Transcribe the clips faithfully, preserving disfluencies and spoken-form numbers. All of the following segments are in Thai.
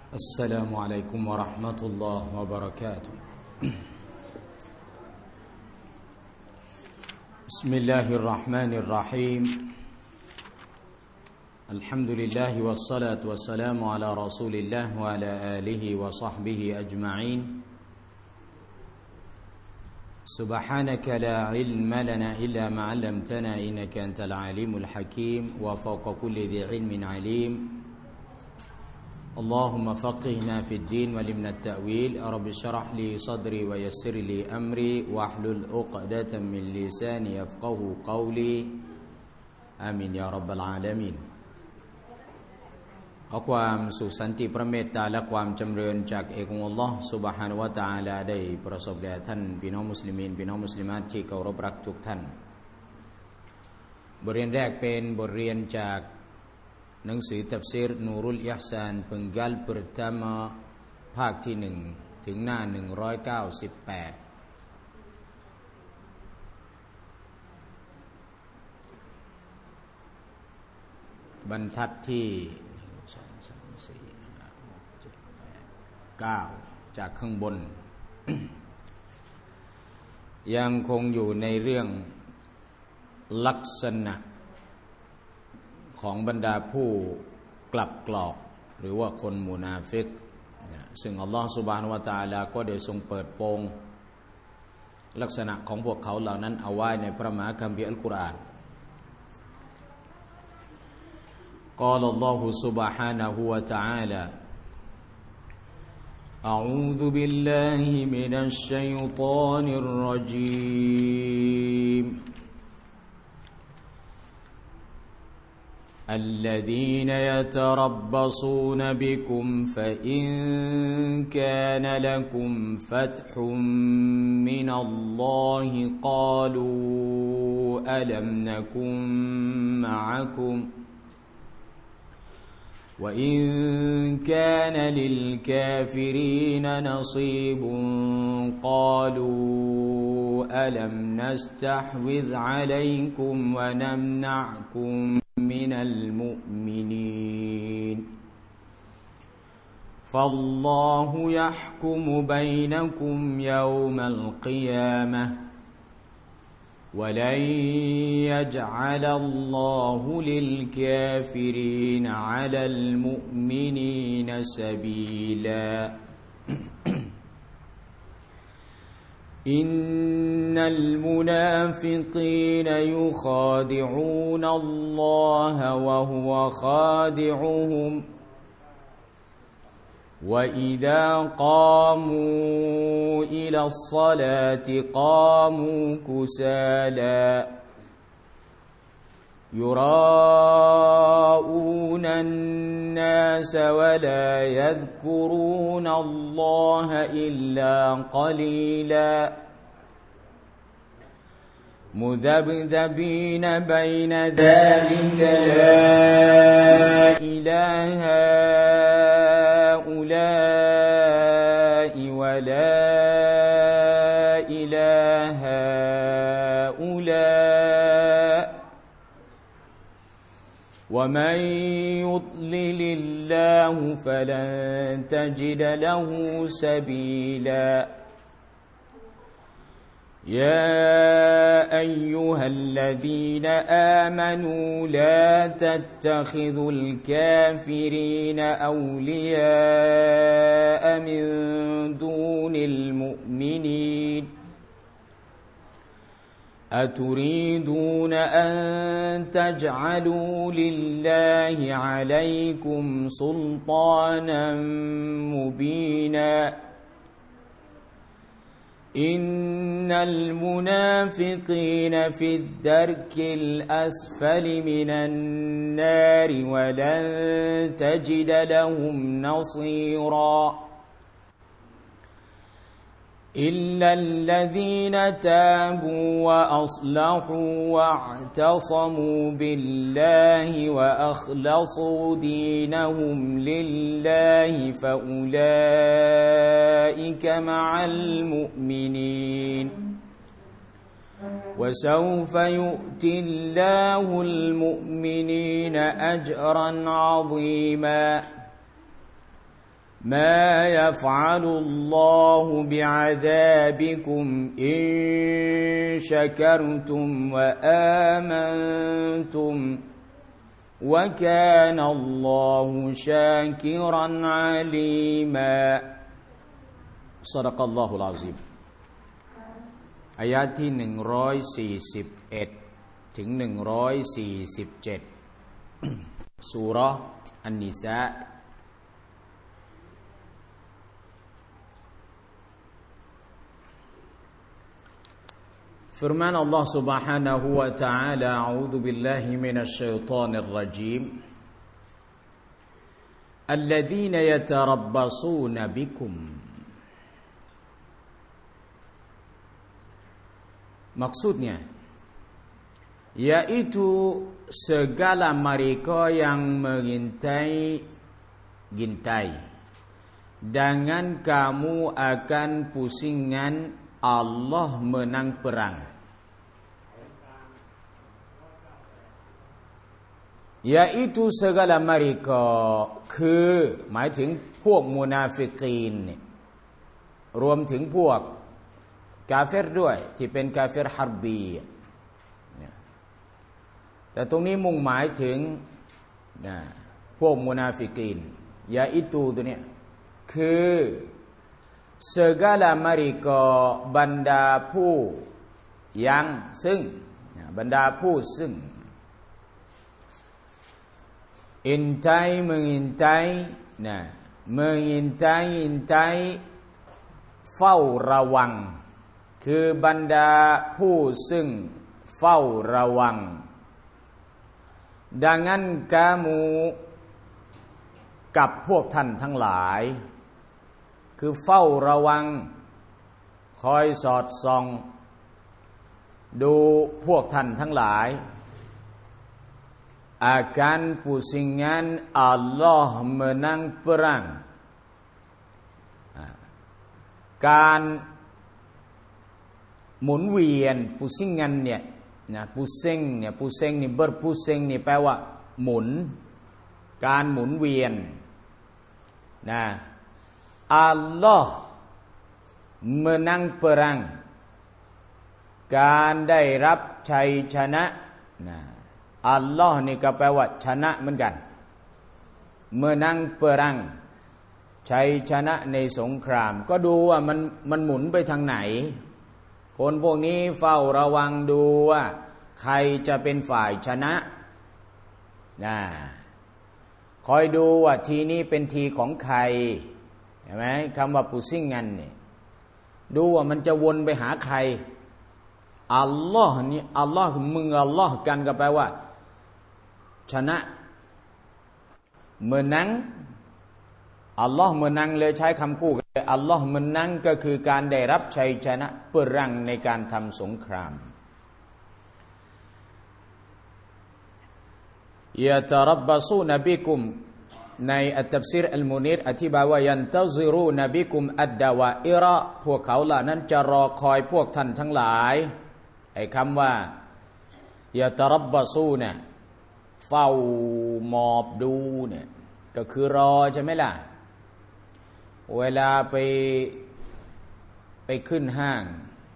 السلام عليكم ورحمة الله وبركاته بسم الله الرحمن الرحيم الحمد لله والصلاة والسلام على رسول الله وعلى آله وصحبه أجمعين سبحانك لا علم لنا إلا ما علمتنا إنك أنت العليم الحكيم وفوق كل ذي علم عليم اللهم فقهنا في الدين وعلمنا التأويل رب اشرح لي صدري ويسر لي أمري واحلل عقدة من لساني يفقهوا قولي آمين يا رب العالمين ขอความสุขสันติพระเมตตาและความจำเริญจากเอกองค์อัลเลาะห์ซุบฮานะฮูวะตะอาลาได้ประสบแด่ท่านพี่น้องมุสลิมีนพี่น้องมุสลิมาตที่เคารพรักทุกท่านบทเรียนแรกเป็นบทเรียนจากหนังสือตัฟซีรนูรุลอิห์ซาน penggal pertama ภาคที่หนึ่งถึงหน้าหนึ่งร้อยเก้าสิบแปดบรรทัดที่เก้าจากข้างบน ยังคงอยู่ในเรื่องลักษณะของบรรดาผู้กลับกรอกหรือว่าคนมุนาฟิกซึ่งอัลลอฮฺซุบฮานะฮูวะตะอาลาก็ได้ทรงเปิดโปงลักษณะของพวกเขาเหล่านั้นเอาไว้ในพระมหาคัมภีร์อัลกุรอานกล่าวอัลลอฮฺซุบฮานะฮูวะตะอาลาأعوذ بالله من الشيطان الرجيم الذين يتربصون بكم فإن كان لكم فتح من الله قالوا ألم نكن معكم وإن كان للكافرين نصيب قالوا ألم نستحوذ عليكم ونمنعكم من المؤمنين فالله يحكم بينكم يوم القيامة ولن يجعل الله للكافرين على المؤمنين سبيلا إن المنافقين يخادعون الله وهو خادعهم وإذا قاموا إلى الصلاة قاموا كسالى يراءون الناس ولا يذكرون الله إلا قليلا مذبذبين بين ذلك لا إله هؤلاء ولا إله هؤلاء ومن يضلل الله فلن تجد له سبيلا يا أيها الذين آمنوا لا تتخذوا الكافرين أولياء من دون المؤمنين أتريدون أن تجعلوا لله عليكم سلطانا مبينا إن المنافقين في الدرك الأسفل من النار ولن تجد لهم نصيرا إلا الذين تابوا وأصلحوا واعتصموا بالله وأخلصوا دينهم لله فأولئك مع المؤمنين وسوف يؤتي الله المؤمنين มุ م มินีน أجرا عظيما อัลลอฮฺ سبحانه และ تعالى ได้กล่าว ما يفعل الله بعذابكم إن شكرتم وآمنتم وكان الله شاكرا عليما صدق الله العظيم อายะห์ที่หนึ่งร้อยสี่สิบเอ็ดถึงหนึ่งร้อยสี่สิบเจ็ดซูเราะห์อันนิสาفرمان الله سبحانه وتعالى أعوذ بالله من الشيطان الرجيم الذين يتربصون بكم maksudnya yaitu segala mereka yang mengintai-gintai dengan kamu akan pusingan Allah menang perang yaitu segala mereka คือหมายถึงพวกมุนาฟิกีนเนี่ยรวมถึงพวกกาเฟรด้วยที่เป็นกาเฟรฮาร์บีแต่ตรงนี้มุ่งหมายถึงนะพวกมุนาฟิกีนยาอิตูตัวเนี้ยคือ segala mereka บรรดาผู้ยังซึ่งบรรดาผู้ซึ่งintai mengintai nah mengintai intai เฝ้าระวังคือบรรดาผู้ซึ่งเฝ้าระวัง dengan kamu กับพวกท่านทั้งหลายคือเฝ้าระวังคอยสอดส่องดูพวกท่านทั้งหลาย akan pusingan Allah menang perang การหมุนเวียน pusingan เนี่ยนะ pusing เนี่ย pusing นี่ berpusing นี่แปลว่าหมุนการหมุนเวียนนะAllah menang perang การได้รับชัยชนะนะอัลลอฮ์นี่ก็แปลว่าชนะเหมือนกัน menang perang ชัยชนะในสงครามก็ดูว่ามันมันหมุนไปทางไหนคนพวกนี้เฝ้าระวังดูว่าใครจะเป็นฝ่ายชนะนะคอยดูว่าทีนี้เป็นทีของใครเห็นไหมคำว่า pusing งันเนี่ยดูว่ามันจะวนไปหาใครอัลลอฮ์นี่อัลลอฮ์มึงอัลลอฮ์กันก็แปลว่าชนะmenangอัลลอฮ์menangเลยใช้คำคู่กันอัลลอฮ์menangก็คือการได้รับชัยชนะเปิดรังในการทำสงครามยะตะรับบะซูนบิกุมในอัตตัฟซีรอัลมุนีรอธิบายว่ายันตะซิรูนบิกุมอัดดาวาอิระพวกเขาเหล่านั้นจะรอคอยพวกท่านทั้งหลายไอ้คำว่ายะตะรับบะซูเนี่ยเฝ้าหมอบดูเนี่ยก็คือรอใช่ไหมล่ะเวลาไปไปขึ้นห้าง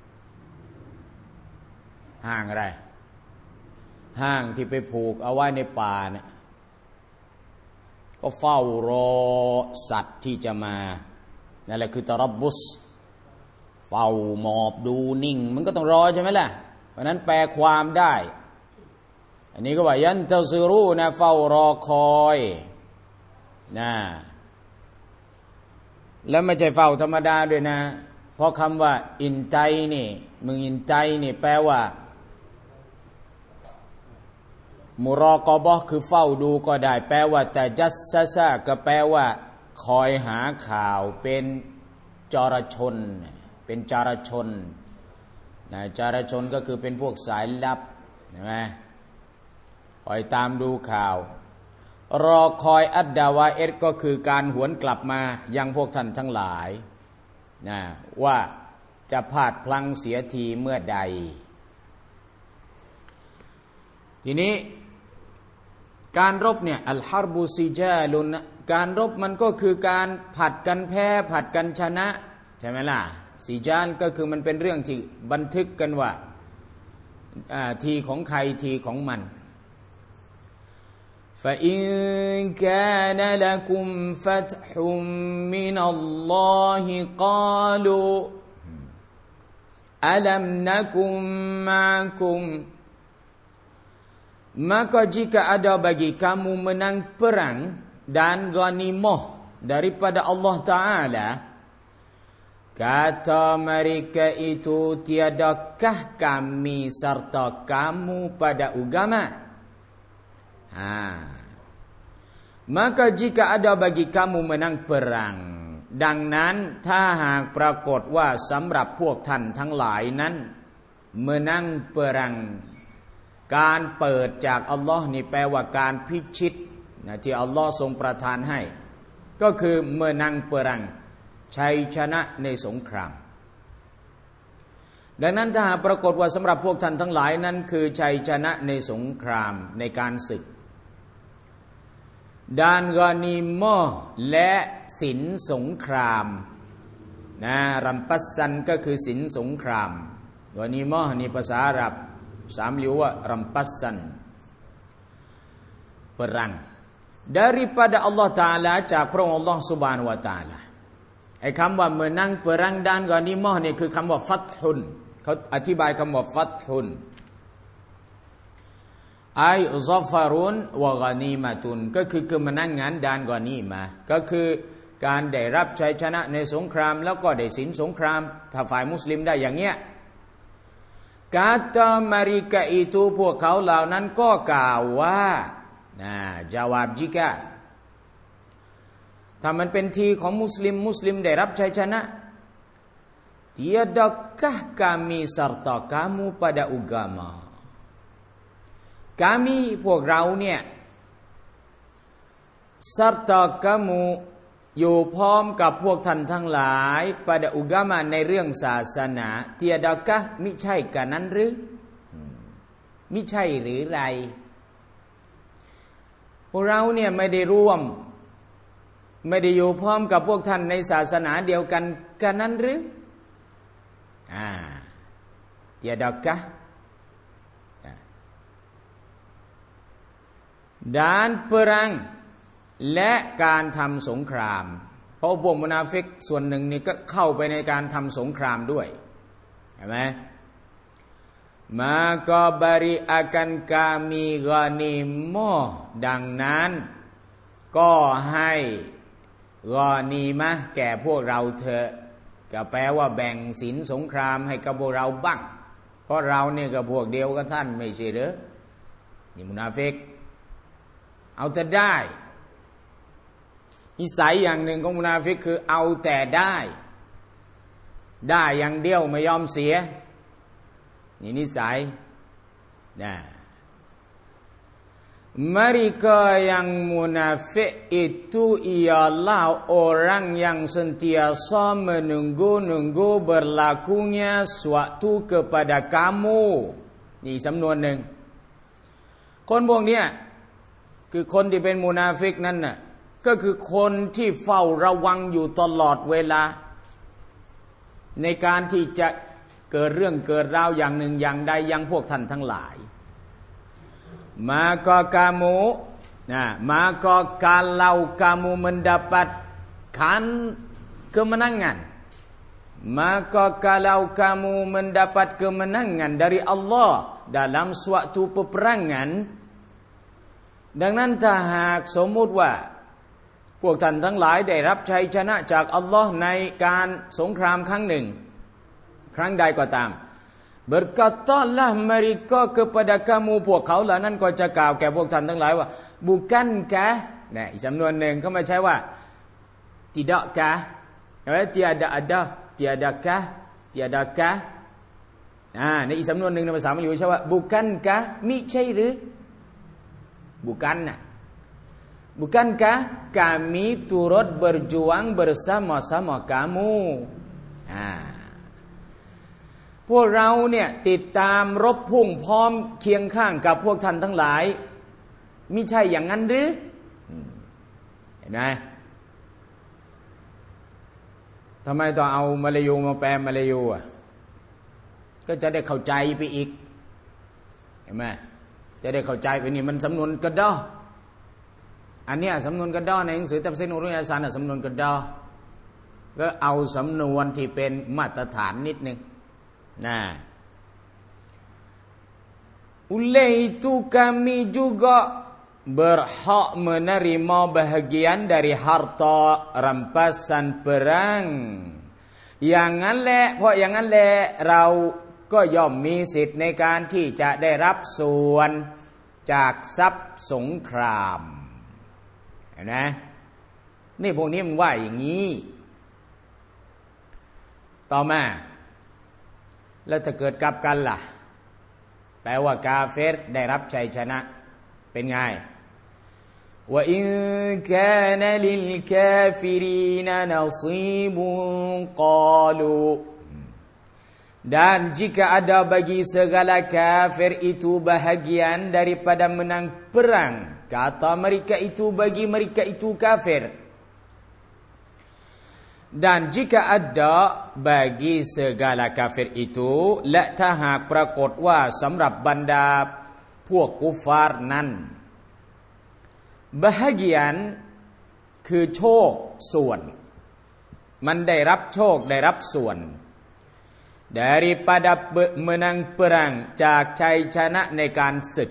ห้างอะไรห้างที่ไปผูกเอาไว้ในป่าเนี่ยก็เฝ้ารอสัตว์ที่จะมานั่นแหละคือตะรับบุสเฝ้าหมอบดูนิ่งมันก็ต้องรอใช่ไหมล่ะเพราะนั้นแปลความได้อันนี้ก็ว่ายันเตซิรูนะเฝ้ารอคอยนะแล้วไม่ใช่เฝ้าธรรมดาด้วยนะเพราะคำว่าอินใจนี่มึงอินใจนี่แปลว่ามุรอกอบะคือเฝ้าดูก็ได้แปลว่าแต่จัสซะซะก็แปลว่าคอยหาข่าวเป็นจารชนเป็นจารชนนะจารชนก็คือเป็นพวกสายลับใช่ไหมคอยตามดูข่าวรอคอยอัดดาวาเอสก็คือการหวนกลับมายังพวกท่านทั้งหลายนะว่าจะพลาดพลั้งเสียทีเมื่อใดทีนี้การรบเนี่ยอัลฮารบูซิจาลุนการรบมันก็คือการผัดกันแพ้ผัดกันชนะใช่ไหมล่ะซีจานก็คือมันเป็นเรื่องที่บันทึกกันว่าทีของใครทีของมันفإن كان لكم فتح من الله قالوا ألم نكن معكم maka jika ada bagi kamu menang perang dan ghanimah daripada Allah Ta'ala, kata mereka itu, tiadakah kami serta kamu pada agama? Ha. Maka jika ada bagi kamu menang perang ดังนั้นถ้าหากปรากฏว่าสำหรับพวกท่านทั้งหลายนั้น menang perang การเปิดจากอัลลอฮ์นี่แปลว่าการพิชิตนะที่อัลลอฮ์ทรงประทานให้ก็คือ menang perang ชัยชนะในสงครามดังนั้นถ้าหากปรากฏว่าสำหรับพวกท่านทั้งหลายนั้นคือชัยชนะในสงครามในการศึกด้านกานีมอและสินสงครามนะรัมปัสซันก็คือสินสงครามกานีมอนี่ภาษาอาหรับสามลิวว่ารัมปัสซันperang daripada Allah Taala จากพระองค์ Allah Subhanahu Wa Taala ไอ้คำว่า menang perang ด้านกานีมอนี่คือคำว่าฟัตฮุนเขาอธิบายคำว่าฟัตฮุนไอซัฟารุนวะกานีมาตุนก็คือคือkemenangan dan ghanimahก็คือการได้รับชัยชนะในสงครามแล้วก็ได้สินสงครามถ้าฝ่ายมุสลิมได้อย่างเงี้ยkata mereka itu พวกเขาเหล่านั้นก็กล่าวว่านะจาวาบจิกะถ้ามันเป็นทีของมุสลิมมุสลิมได้รับชัยชนะ tiadakah kami serta kamu pada agama kami พวกเราเนี่ย serta kamu อยู่พร้อมกับพวกท่านทั้งหลาย pada agama ในเรื่องศาสนา tiadakah มิใช่กันนั้นหรือมิใช่หรือไรพวกเราเนี่ยไม่ได้ร่วมไม่ได้อยู่พร้อมกับพวกท่านในศาสนาเดียวกันกันนั้นหรืออ่า tiadakah dan perang และการทำสงครามเพราะพวกมุนาฟิกส่วนหนึ่งนี่ก็เข้าไปในการทำสงครามด้วยเห็นไหม maka bari akan kami ghanimah ดังนั้นก็ให้กอนีมะแก่พวกเราเถอะก็แปลว่าแบ่งสินสงครามให้กับพวกเราบ้างเพราะเราเนี่ยกับพวกเดียวกับท่านไม่ใช่เหรอนี่มุนาฟิกเอาแต่ได้นิสัยอย่างหนึ่งของมุนาฟิกคือเอาแต่ได้ได้อย่างเดียวไม่ยอมเสียนี่นิสัยนะ mereka yang munafik itu ialah orang yang sentiasa menunggu-nunggu berlakunya suatu kepada kamu นี่สำนวนหนึ่งคนพวกเนี้ยคือคนที่เป็นมุนาฟิกนั่นน่ะก็คือคนที่เฝ้าระวังอยู่ตลอดเวลาในการที่จะเกิดเรื่องเกิดราวอย่างหนึ่งอย่างใดยังพวกท่านทั้งหลาย maka kamu nah maka kalau kamu mendapatkan kemenangan maka kalau kamu mendapat kemenangan dari Allah dalam suatu peperangan ดังนั้นถ้าหากสมมุติว่าพวกท่านทั้งหลายได้รับชัยชนะจากอัลลอฮ์ในการสงครามครั้งหนึ่งครั้งใดก็ตาม berkatalah mereka kepada kamu พวกเขาเหล่านั้นก็จะกล่าวแก่พวกท่านทั้งหลายว่า bukankah นะอีกสำนวนหนึ่งเขาไม่ใช่ว่า tidakkah เอ้ย tiada ada tiadakah tiadakah อ่าในอีกสำนวนหนึ่งในภาษามลายูใช่ว่า bukankah มิใช่หรือ bukan nah bukankah kami turut berjuang bersama-sama kamu อ่าพวกเราเนี่ยติดตามรบพุ่งพร้อมเคียงข้างกับพวกท่านทั้งหลายมิใช่อย่างนั้นหรือเห็นไหมทำไมต้องเอามาลายูมาแปลมาลายูอ่ะก็จะได้เข้าใจไปอีกเห็นไหมจะได้เข้าใจไปนี่มันสำนวนกระดออันเนี้ยสำนวนกระดอในหนังสือตัฟซีรอุรุยอาซานสำนวนกระดอก็เอาสำนวนที่เป็นมาตรฐานนิดนึงnah oleh itu kami juga berhak menerima bahagian dari harta rampasan perang อย่างนั้นแหละเพราะอย่างนั้นแหละเราก็ย่อมมีสิทธิ์ในการที่จะได้รับส่วนจากทรัพย์สงครามเห็นไหมนี่พวกนี้มันว่าอย่างนี้ต่อมาแล้วถ้าเกิดกลับกันล่ะแปลว่ากาเฟรได้รับชัยชนะเป็นไงว่าอินกานลิลกาฟิรีนนซีบุนกาลู dan jika ada bagi segala kafir itu bahagian daripada menang perang kata mereka itu bagi mereka itu kafir dan jika ada bagi segala kafir ituและถ้าหากปรากฏว่าสำหรับบรรดาพวกกุฟาร์นั้น bahagian คือโชคส่วนมันได้รับโชคได้รับส่วน daripada menang perang จากชัยชนะในการศึก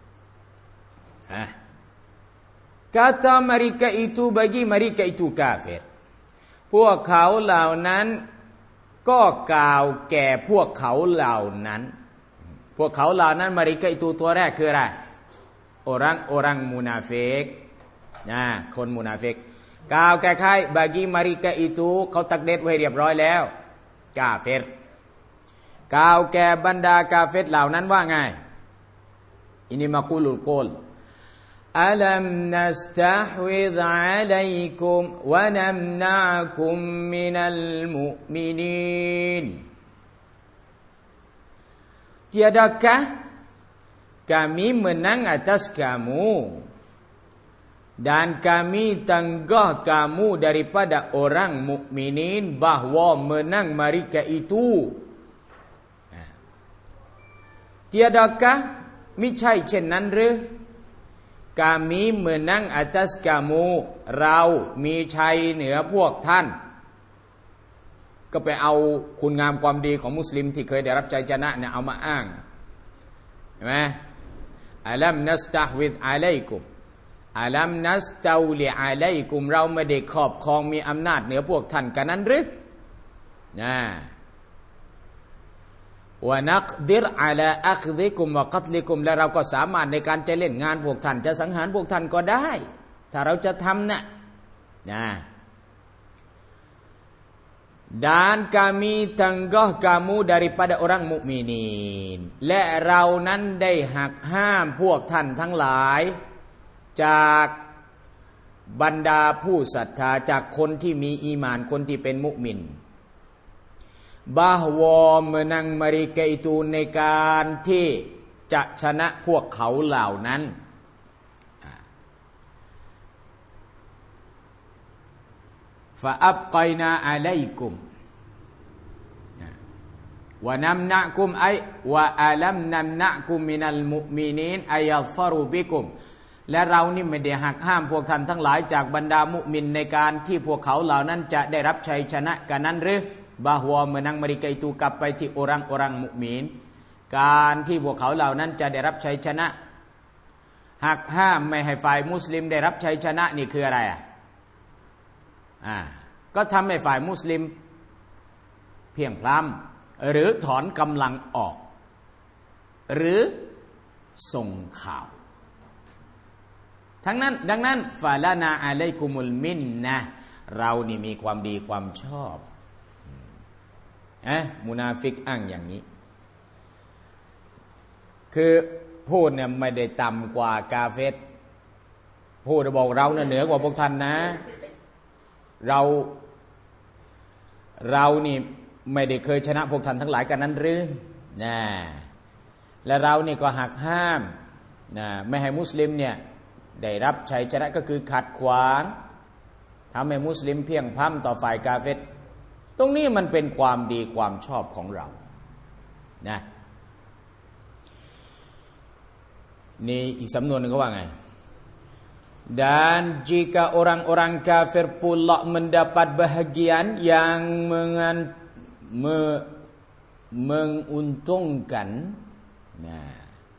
kata mereka itu bagi mereka itu kafirพวกเขาเหล่านั้นก็กล่าวแก่พวกเขาเหล่านั้นพวกเขาเหล่านั้นมาริกะอิตูตัวแรกคืออะไรorang orang munafik นะคนมุนาฟิกกล่าวแก่ใคร bagi mereka itu เขาตักเด็ดไว้เรียบร้อยแล้วกาเฟรกล่าวแก่บรรดากาเฟรเหล่านั้นว่าไงอินิมากุลุลโกลألم نستحوذ عليكم ونمنعكم من المؤمنين Tiadakah kami menang atas kamu dan kami tanggah kamu daripada orang mukminin bahwa menang mereka itu Tiadakah มิใช่เช่นนั้นหรือ kami menang atas kamu เรามีชัยเหนือพวกท่านก็ไปเอาคุณงามความดีของมุสลิมที่เคยได้รับชัยชนะเนี่ยเอามาอ้างเห็นไหมอัลัมนัสตะฮวิดอะลัยกุมอัลัมนัสตาวลิอะลัยกุมเราไม่ได้ครอบครองมีอำนาจเหนือพวกท่านกันนั้นหรือนะวะนักดิรอะลาอัคซิกุมวะกัตลิกุมและเราก็สามารถในการจะเล่นงานพวกท่านจะสังหารพวกท่านก็ได้ถ้าเราจะทำนะนะ dan kami tanggah kamu daripada orang mukminin และเรานั้นได้หักห้ามพวกท่านทั้งหลายจากบรรดาผู้ศรัทธาจากคนที่มีอีหม่านคนที่เป็นมุมินbahwa menang mereka itu ในการที่จะชนะพวกเขาเหล่านั้น فأبقينا عليكم ونمنعكم أي وألم نمنعكم من المؤمنين أن يظفروا بكم และเรานี่ไม่ได้หักห้ามพวกท่านทั้งหลายจากบรรดามุมินในการที่พวกเขาเหล่านั้นจะได้รับชัยชนะกันนั้นหรือ bahwa menang mereka itu กลับไปที่ orang-orang mukmin การที่พวกเขาเหล่านั้นจะได้รับชัยชนะหักห้ามไม่ให้ฝ่ายมุสลิมได้รับชัยชนะนี่คืออะไรอ่ะอ่าก็ทำให้ฝ่ายมุสลิมเพียงพล้ำหรือถอนกำลังออกหรือส่งข่าวทั้งนั้นดังนั้นฟาลานาอะลัยกุมุลมินนะเรานี่มีความดีความชอบเอ๊ะมุนาฟิกอ้างอย่างนี้คือพูดเนี่ยไม่ได้ต่ำกว่ากาเฟรพูดบอกเราเนี่ยเหนือกว่าพวกท่านนะเราเรานี่ไม่ได้เคยชนะพวกท่านทั้งหลายกันนั้นหรือนะและเรานี่ก็หักห้ามนะไม่ให้มุสลิมเนี่ยได้รับชัยชนะก็คือขัดขวางทำให้มุสลิมเพียงพล้ำต่อฝ่ายกาเฟรตรงนี้มันเป็นความดีความชอบของเรานะนี่อีกสำนวนนึงเขาว่าไง dan jika orang-orang kafir pula mendapat bahagian yang mengan, me, menguntungkan nah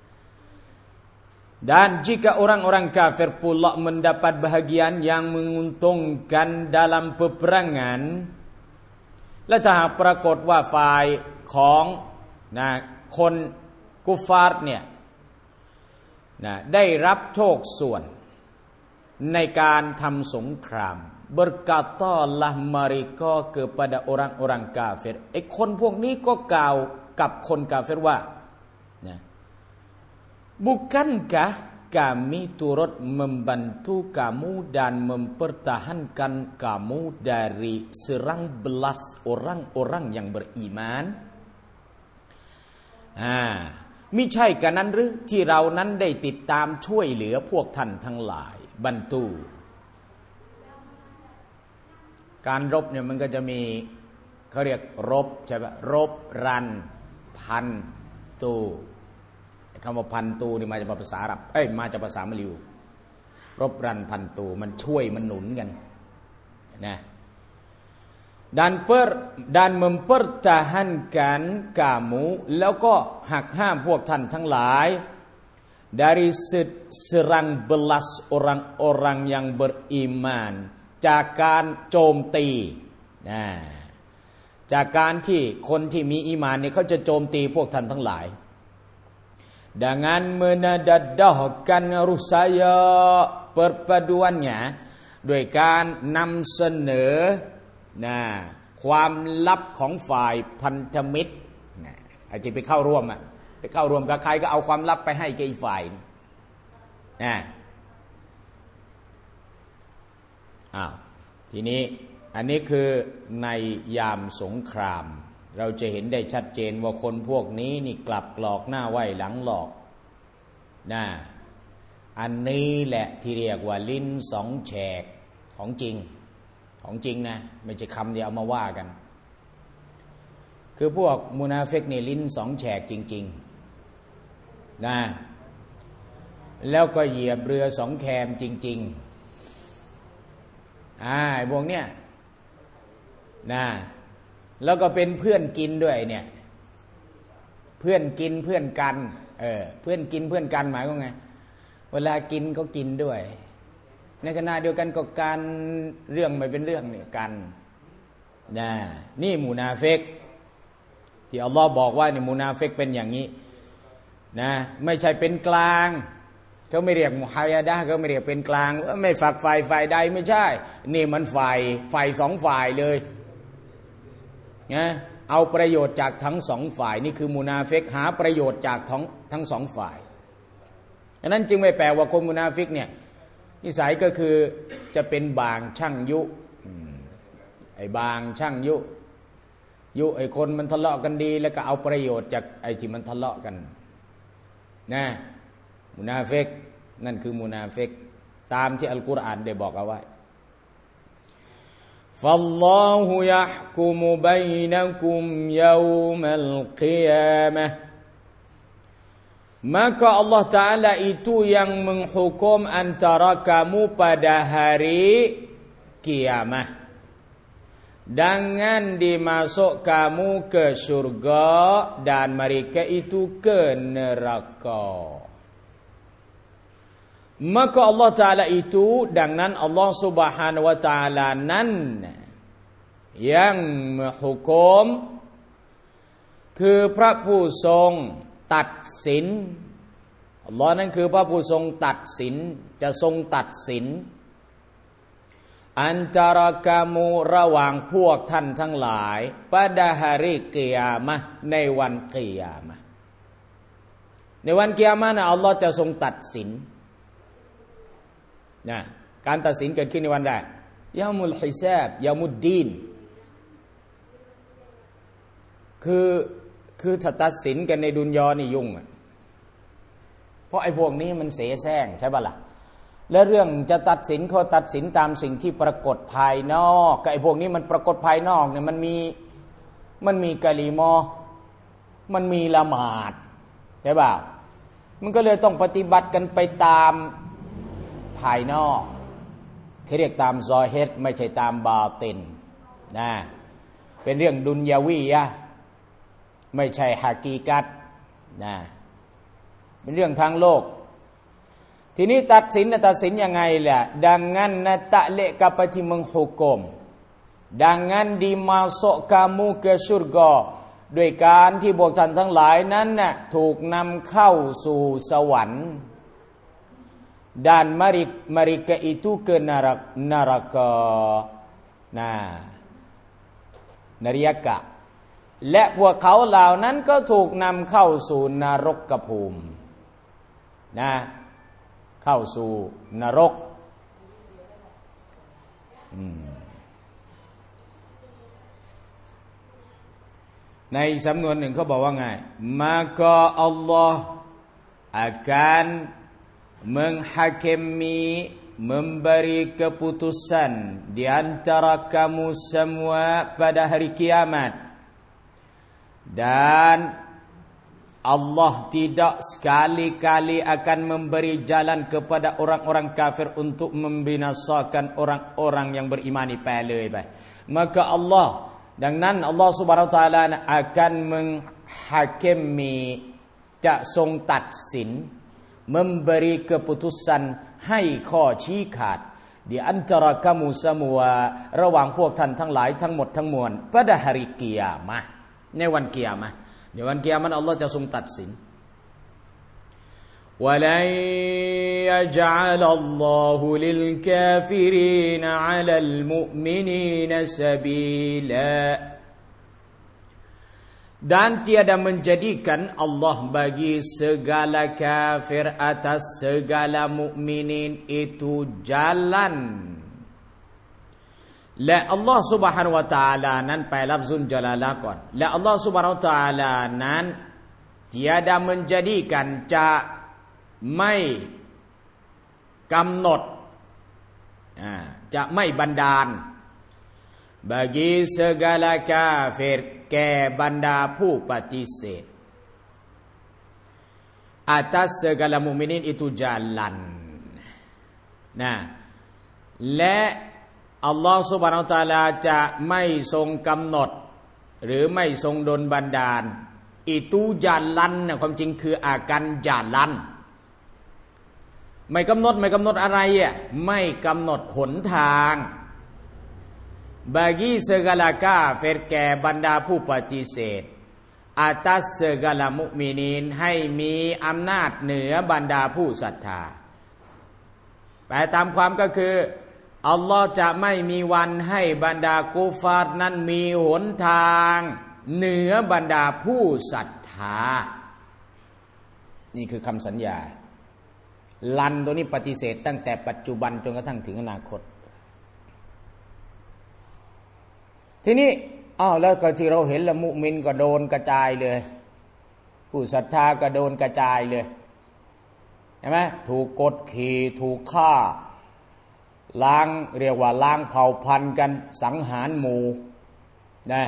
dan jika orang-orang kafir pula mendapat bahagian yang menguntungkan dalam peperangan และถ้าหากปรากฏว่าฝ่ายของนะคนกุฟาร์เนี่ยนะได้รับโชคส่วนในการทำสงคราม berkatalah mereka kepada orang-orang kafir ไอ้คนพวกนี้ก็กล่าวกับคนกาเฟรว่านะ bukankah kami turut membantu kamu dan mempertahankan kamu dari serang belas orang-orang yang beriman อ่ามิใช่กันนั้นหรือที่เรานั้นได้ติดตามช่วยเหลือพวกท่านทั้งหลายบันตูการรบเนี่ยมันก็จะมีเขาเรียกรบใช่ป่ะรบรันพันตูคำว่าพันตูนี่มาจากภาษาอาหรับเอ้ยมาจากภาษามะลิวรบรันพันตูมันช่วยมันหนุนกันนะ dan per dan mempertahankan kamu แล้วก็หักห้ามพวกท่านทั้งหลาย dari serang belas orang-orang yang beriman จากการโจมตีนะจากการที่คนที่มีอีหม่านเนี่ยเขาจะโจมตีพวกท่านทั้งหลาย dengan menadadahkan rusaya perpaduannya ด้วยการนำเสนอนะความลับของฝ่ายพันธมิตรนะไอ้ที่ไปเข้าร่วมอ่ะไปเข้าร่วมกับใครก็เอาความลับไปให้แกอีกฝ่ายนะอ้าวทีนี้อันนี้คือในยามสงครามเราจะเห็นได้ชัดเจนว่าคนพวกนี้นี่กลับหลอกหน้าไหวหลังหลอกนะอันนี้แหละที่เรียกว่าลิ้นสองแฉกของจริงของจริงนะไม่ใช่คำเดียวเอามาว่ากันคือพวกมุนาฟิกนี่ลิ้นสองแฉกจริงๆนะแล้วก็เหยียบเรือสองแคมจริงๆอ่าพวกเนี้ยนะแล้วก็เป็นเพื่อนกินด้วยเนี่ยเพื่อนกินเพื่อนกันเออเพื่อนกินเพื่อนกันหมายว่าไงเวลากินก็กินด้วยในขณะเดียวกันก็การเรื่องไม่เป็นเรื่องเนี่ยกันนะนี่มุนาฟิกที่อัลลอฮ์บอกว่านี่มุนาฟิกเป็นอย่างนี้นะไม่ใช่เป็นกลางเขาไม่เรียกมุฮัยดะห์เขาไม่เรียกเป็นกลางไม่ฝักฝ่ายฝ่ายใดไม่ใช่นี่มันฝ่ายฝ่ายสองฝ่ายเลยนะเอาประโยชน์จากทั้งสองฝ่ายนี่คือมุนาฟิกหาประโยชน์จากทั้งทั้งสองฝ่ายฉะนั้นจึงไม่แปลว่าคนมุนาฟิกเนี่ยนิสัยก็คือจะเป็นบางช่างยุไอ้บางช่างยุยุไอ้คนมันทะเลาะกันดีแล้วก็เอาประโยชน์จากไอ้ที่มันทะเลาะกันนะมุนาฟิกนั่นคือมุนาฟิกตามที่อัลกุรอานได้บอกเอาไว้ فالله يحكم بينكم يوم القيامة maka Allah Ta'ala itu yang menghukum antara kamu pada hari kiamah dengan dimasuk kamu ke surga dan mereka itu ke neraka. Maka Allah Ta'ala itu dengan Allah Subhanahu Wa Ta'ala nan yang menghukum คือพระผู้ทรงตัดสินอัลลอฮ์นั้นคือพระผู้ทรงตัดสินจะทรงตัดสินอันตารกามูระหว่างพวกท่านทั้งหลายปะดาฮาริกิยามะในวันกิยามะในวันกิยามะนะอัลลอฮ์จะทรงตัดสินนะการตัดสินเกิดขึ้นในวันใดยามุลฮิซาบยามุดดีนคือคือถ้าตัดสินกันในดุนยานี่ยุ่งอ่ะเพราะไอ้พวกนี้มันเสแสร้งใช่ป่ะล่ะและเรื่องจะตัดสินเขาตัดสินตามสิ่งที่ปรากฏภายนอกไอ้พวกนี้มันปรากฏภายนอกเนี่ยมันมีมันมีกะลิมอมันมีละหมาดใช่ป่าวมันก็เลยต้องปฏิบัติกันไปตามภายนอกเขาเรียกตามซอเฮดไม่ใช่ตามบาตินนะเป็นเรื่องดุนยาวีอะไม่ใช่ฮากีกัตนะเป็นเรื่องทางโลกทีนี้ตัดสินนะตัดสินยังไงล่ะดังนั้นนะตะเลกะปฏิมึงฮุกมดังนั้นdimasuk kamu ke surgaโดยการที่พวกท่านทั้งหลายนั้นน่ะถูกนำเข้าสู่สวรรค์ dan mereka itu ke neraka นะนรกะและพวกเขาเหล่านั้นก็ถูกนำเข้าสู่นรกภูมินะเข้าสู่นรกในสำนวนหนึ่งเขาบอกว่าไง maka Allah akan menghakimi memberi keputusan di antara kamu semua pada hari kiamat dan Allah tidak sekali-kali akan memberi jalan kepada orang-orang kafir untuk membinasakan orang-orang yang beriman แปลเลยไป maka Allahดังนั้นอัลลอฮฺซุบฮานะฮูวะตะอาลาakan menghakimi จะทรงตัดสิน memberi keputusan ให้ข้อชี้ขาด di antara kamu semua ระหว่างพวกท่านทั้งหลายทั้งหมดทั้งมวล pada hari qiyamah ในวันกิยามะห์ในวันกิยามะห์อัลลอฮฺจะทรงตัดสิน ولن يجعل الله للكافرين على المؤمنين سبيلا dan tiada menjadikan Allah bagi segala kafir atas segala mukminin itu jalan และอัลลอฮฺ سبحانه และ تعالى นั้นแปลลัฟซุลญะลาละก่อนและอัลลอฮฺ سبحانه และ تعالى นั้น tiada menjadikan จะไม่กำหนดจะไม่บันดาล bagi segala kafir แก่บรรดาผู้ปฏิเสธ atas segala mukminin itu jalan นะและอัลลอฮฺ سبحانه และ تعالى จะไม่ทรงกำหนดหรือไม่ทรงดลบันดาล itu jalan นะความจริงคืออาการจาลันไม่กำหนดไม่กำหนดอะไรอ่ะไม่กำหนดหนทาง bagi segala kafir แก่บรรดาผู้ปฏิเสธ atas segala mukminin ให้มีอำนาจเหนือบรรดาผู้ศรัทธาแปลตามความก็คืออัลลอฮ์จะไม่มีวันให้บรรดากุฟาร์นั้นมีหนทางเหนือบรรดาผู้ศรัทธานี่คือคำสัญญาลันตัวนี้ปฏิเสธตั้งแต่ปัจจุบันจนกระทั่งถึงอนาคตทีนี้อ้าวแล้วก็ที่เราเห็นละมุมินก็โดนกระจายเลยผู้ศรัทธาก็โดนกระจายเลยใช่ไหมถูกกดขี่ถูกฆ่าล้างเรียกว่าล้างเผ่าพันธุ์กันสังหารหมู่นะ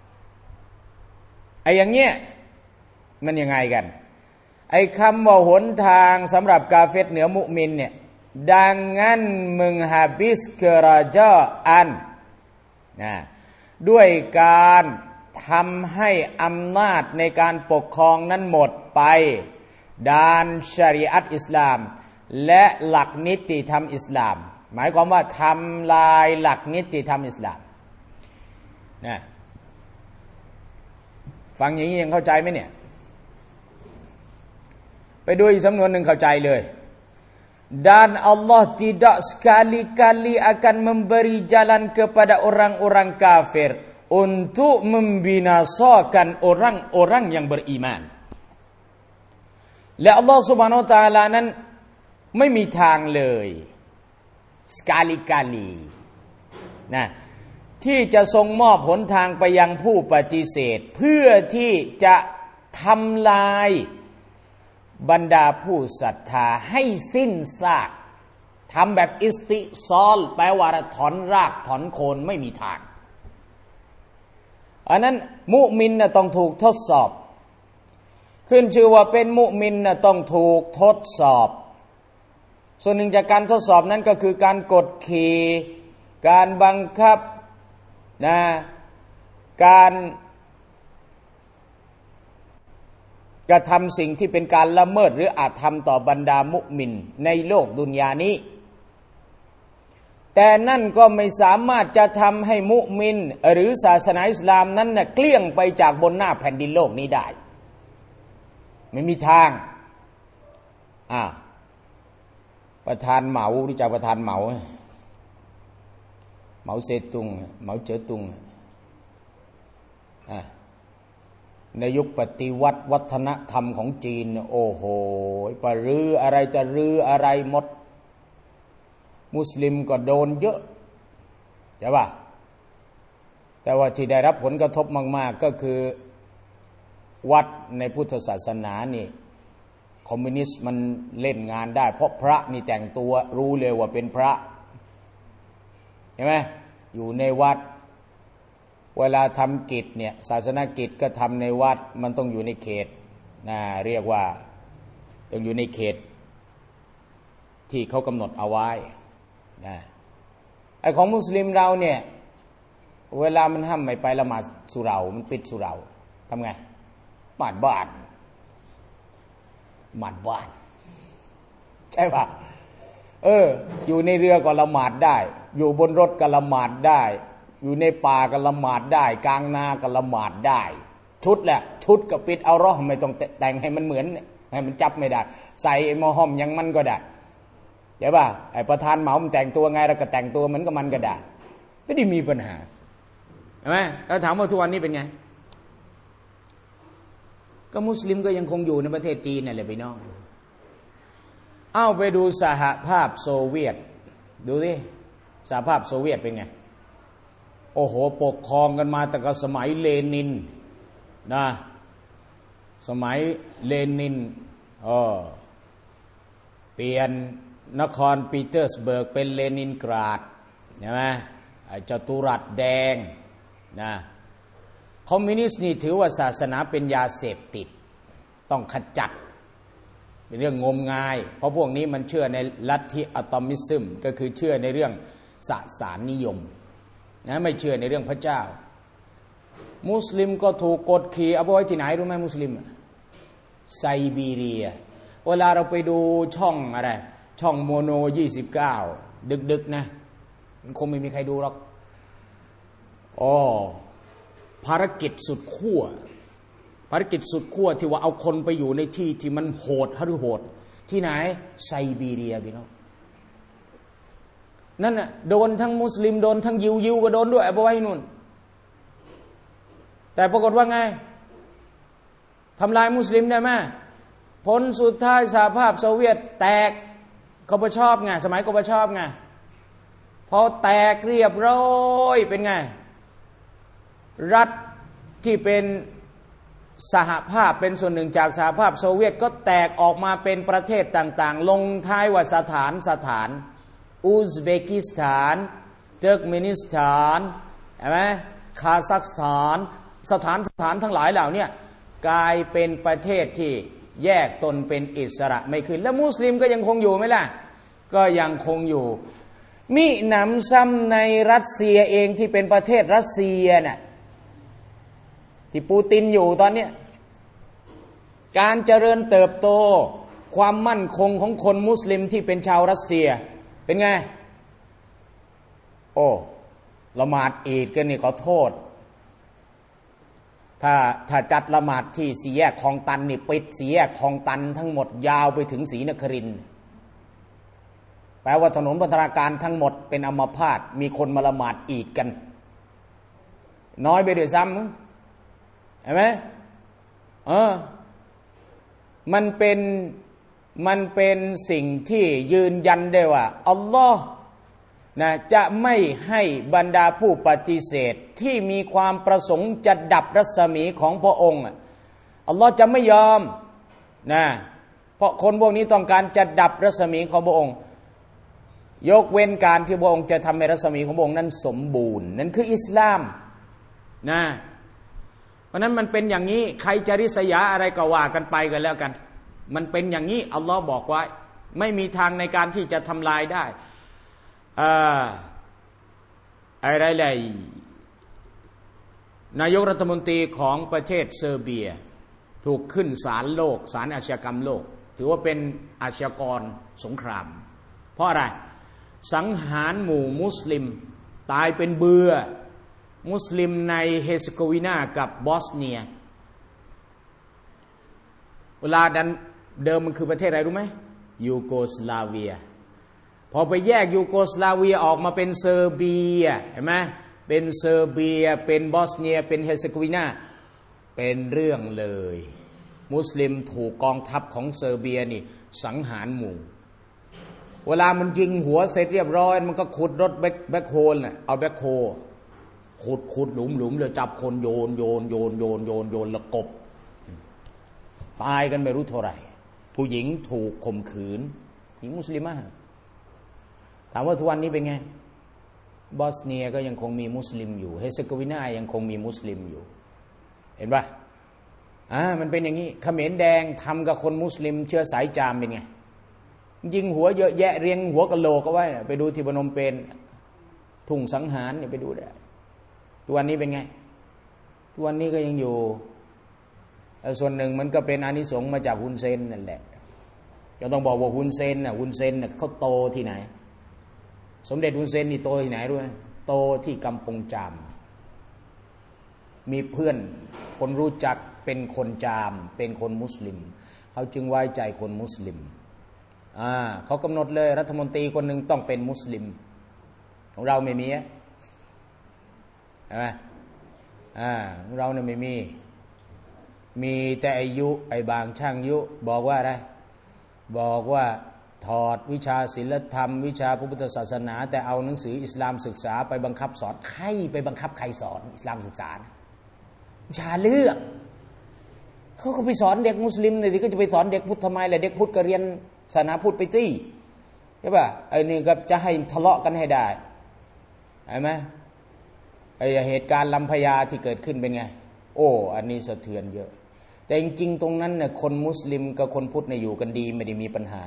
ไอ้อย่างเงี้ยมันยังไงกันไอ้คำว่าหนทางสำหรับกาเฟรเหนือมุมินเนี่ยดังนั้นมึงฮาบิสเกราจาอันนะด้วยการทำให้อำนาจในการปกครองนั้นหมดไปด้านชะรีอะห์อิสลามและหลักนิติธรรมอิสลามหมายความว่าทำลายหลักนิติธรรมอิสลามนะฟังอย่างนี้ยังเข้าใจไหมเนี่ยไปดูอีกสำนวนหนึ่งเข้าใจเลย dan Allah tidak sekali-kali akan memberi jalan kepada orang-orang kafir untuk membinasakan orang-orang yang beriman และ Allah Subhanahu Wa Taala นั้นไม่มีทางเลย sekali-kali นะที่จะทรงมอบหนทางไปยังผู้ปฏิเสธเพื่อที่จะทำลายบรรดาผู้ศรัทธาให้สิ้นซากทำแบบอิสติซอลแปลว่าถอนรากถอนโคนไม่มีทางอันนั้นมุมินน่ะต้องถูกทดสอบขึ้นชื่อว่าเป็นมุมินน่ะต้องถูกทดสอบส่วนหนึ่งจากการทดสอบนั้นก็คือการกดขี่การบังคับนะการกระทำสิ่งที่เป็นการละเมิดหรืออาจทำต่อบรรดามุมินในโลกดุนยานี้แต่นั่นก็ไม่สามารถจะทำให้มุมินหรือศาสนาอิสลามนั้นน่ะเกลี้ยงไปจากบนหน้าแผ่นดินโลกนี้ได้ไม่มีทางอ่าประธานเหมารู้จักประธานเหมาเหมาเซตุงเหมาเจ๋อตุงอ่าในยุคปฏิวัติวัฒนธรรมของจีนโอ้โหปรื้ออะไรจะรื้ออะไรหมดมุสลิมก็โดนเยอะใช่ป่ะแต่ว่าที่ได้รับผลกระทบมากๆก็คือวัดในพุทธศาสนานี่คอมมิวนิสต์มันเล่นงานได้เพราะพระนี่แต่งตัวรู้เลยว่าเป็นพระเห็นไหมอยู่ในวัดเวลาทำกิจเนี่ยศาสนกิจก็ทำในวัดมันต้องอยู่ในเขตนะเรียกว่าต้องอยู่ในเขตที่เขากำหนดเอาไว้นะไอ้ของมุสลิมเราเนี่ยเวลามันห้ามไม่ไปละหมาดสุเหร่ามันปิดสุเหร่าทำไงหมาดบ้านหมาดบ้านใช่ป่ะเอออยู่ในเรือก็ละหมาดได้อยู่บนรถก็ละหมาดได้อยู่ในป่าก็ละหมาดได้กลางนาก็ละหมาดได้ชุดแหละชุดก็ปิดเอาร้อไม่ต้องแต่งให้มันเหมือนให้มันจับไม่ได้ใส่มอห้อมยังมันก็ได้ใช่ป่ะไอ้ประธานเหมามันแต่งตัวไงเราก็แต่งตัวเหมือนกับมันก็ได้ไม่ได้มีปัญหาใช่ไหมแล้วถามว่าทุกวันนี้เป็นไงก็มุสลิมก็ยังคงอยู่ในประเทศจีนนั่นแหละพี่น้องเอาไปดูสหภาพโซเวียตดูสิสหภาพโซเวียตเป็นไงโอ้โหปกครองกันมาแต่ก็สมัยเลนินนะสมัยเลนินเออเปลี่ยนนครปีเตอร์สเบิร์กเป็นเลนินกราดใช่ไหมจัตุรัสแดงนะคอมมิวนิสต์นี่ถือว่าศาสนาเป็นยาเสพติดต้องขจัดเป็นเรื่องงมงายเพราะพวกนี้มันเชื่อในลัทธิอะตอมิซึมก็คือเชื่อในเรื่องสสารนิยมนะไม่เชื่อในเรื่องพระเจ้ามุสลิมก็ถูกกดขี่เอาไว้ที่ไหนรู้ไหมมุสลิมไซบีเรียเวลาเราไปดูช่องอะไรช่องโมโนยี่สิบเก้าดึกๆนะคงไม่มีใครดูหรอกอ๋อภารกิจสุดขั้วภารกิจสุดขั้วที่ว่าเอาคนไปอยู่ในที่ที่มันโหดหรือโหดที่ไหนไซบีเรียพี่น้องนั่นน่ะโดนทั้งมุสลิมโดนทั้งยิวยิวก็โดนด้วยเอาไว้นู่นแต่ปรากฏว่าไงทำลายมุสลิมได้ไหมผลสุดท้ายสหภาพโซเวียตแตกกบชอบไงสมัยกบชอบไงพอแตกเรียบร้อยเป็นไงรัฐที่เป็นสหภาพเป็นส่วนหนึ่งจากสหภาพโซเวียตก็แตกออกมาเป็นประเทศต่างๆลงท้ายว่าสถานสถานอุซเบกิสถานเติร์กเมนิสถานใช่ไหมคาซัคสถานสถานสถานทั้งหลายเหล่านี้กลายเป็นประเทศที่แยกตนเป็นอิสระไม่ขึ้นแล้วมุสลิมก็ยังคงอยู่ไหมล่ะก็ยังคงอยู่มิหนำซ้ำในรัสเซียเองที่เป็นประเทศรัสเซียน่ะที่ปูตินอยู่ตอนนี้การเจริญเติบโตความมั่นคงของคนมุสลิมที่เป็นชาวรัสเซียเป็นไงโอ้ละหมาดอีดกันนี่ขอโทษถ้าถ้าจัดละหมาดที่สี่แยกคลองตันนี่ปิดสี่แยกคลองตันทั้งหมดยาวไปถึงศรีนครินทร์แปลว่าถนนพัฒนาการทั้งหมดเป็นอัมพาตมีคนมาละหมาดอีดกันน้อยไปด้วยซ้ำเห็นไหมเออมันเป็นมันเป็นสิ่งที่ยืนยันได้ว่าอัลลอฮ์นะจะไม่ให้บรรดาผู้ปฏิเสธที่มีความประสงค์จะดับรัศมีของพระองค์อัลลอฮ์จะไม่ยอมนะเพราะคนพวกนี้ต้องการจะดับรัศมีของพระองค์ยกเว้นการที่พระองค์จะทำให้รัศมีของพระองค์นั้นสมบูรณ์นั่นคืออิสลามนะเพราะนั้นมันเป็นอย่างนี้ใครจะริษยาอะไรก็ว่ากันไปกันแล้วกันมันเป็นอย่างนี้อัลลอฮ์บอกไว้ไม่มีทางในการที่จะทำลายได้อ่าอะไรเลยนายกรัฐมนตรีของประเทศเซอร์เบียถูกขึ้นศาลโลกศาลอาชญากรรมโลกถือว่าเป็นอาชญากรสงครามเพราะอะไรสังหารหมู่มุสลิมตายเป็นเบื่อมุสลิมในเฮอร์เซโกวีนากับบอสเนียเวลาดันเดิมมันคือประเทศอะไรรู้ไหมยูโกสลาเวียพอไปแยกยูโกสลาเวียออกมาเป็นเซอร์เบียเห็นไหมเป็นเซอร์เบียเป็นบอสเนียเป็นเฮอร์เซโกวีนาเป็นเรื่องเลยมุสลิมถูกกองทัพของเซอร์เบียนี่สังหารหมู่เวลามันยิงหัวเสร็จเรียบร้อยมันก็ขุดรถแบ็คแบ็คโฮลน่ะเอาแบ็คโฮขุดขุดหลุมหลุมเลยจับคนโยนโยนโยนโยนโยนโยนแล้วกบตายกันไม่รู้เท่าไหร่ผู้หญิงถูกข่มขืนหญิงมุสลิมะถามว่าทุกวันนี้เป็นไงบอสเนียก็ยังคงมีมุสลิมอยู่เฮอร์เซโกวีนายังคงมีมุสลิมอยู่เห็นปะอ่ามันเป็นอย่างนี้เขมรแดงทำกับคนมุสลิมเชื้อสายจามเป็นไงยิงหัวเยอะแยะเรียงหัวกะโหลกเอาไว้ไปดูที่พนมเปญทุ่งสังหารเนี่ยไปดูได้ทุกวันนี้เป็นไงทุกวันนี้ก็ยังอยู่ส่วนหนึ่งมันก็เป็นอานิสงส์มาจากฮุนเซนนั่นแหละเราต้องบอกว่าฮุนเซนน่ะฮุนเซนน่ะเขาโตที่ไหนสมเด็จฮุนเซนนี่โตที่ไหนรู้ไหมโตที่กัมปงจามมีเพื่อนคนรู้จักเป็นคนจามเป็นคนมุสลิมเขาจึงไว้ใจคนมุสลิมอ่าเขากำหนดเลยรัฐมนตรีคนหนึ่งต้องเป็นมุสลิมของเราไม่มีอ่ะใช่ไหมอ่าของเราเนี่ยไม่มีมีแต่อายุไอ้บางช่างยุบอกว่าอะไรบอกว่าถอดวิชาศีลธรรมวิชาพระพุทธศาสนาแต่เอาหนังสืออิสลามศึกษาไปบังคับสอนใครไปบังคับใครสอนอิสลามศึกษาวิชาเลือกเขาก็ไปสอนเด็กมุสลิมเลยที่ก็จะไปสอนเด็กพุทธทำไมแหละเด็กพุทธก็เรียนศาสนาพุทธไปตี้ใช่ป่ะไอ้นี่ก็จะให้ทะเลาะกันให้ได้เห็นไหมไอ้เหตุการณ์ลำพญาที่เกิดขึ้นเป็นไงโอ้อันนี้สะเทือนเยอะแต่จริงๆตรงนั้นเนี่ยคนมุสลิมกับคนพุทธเนี่ยอยู่กันดีไม่ได้มีปัญหา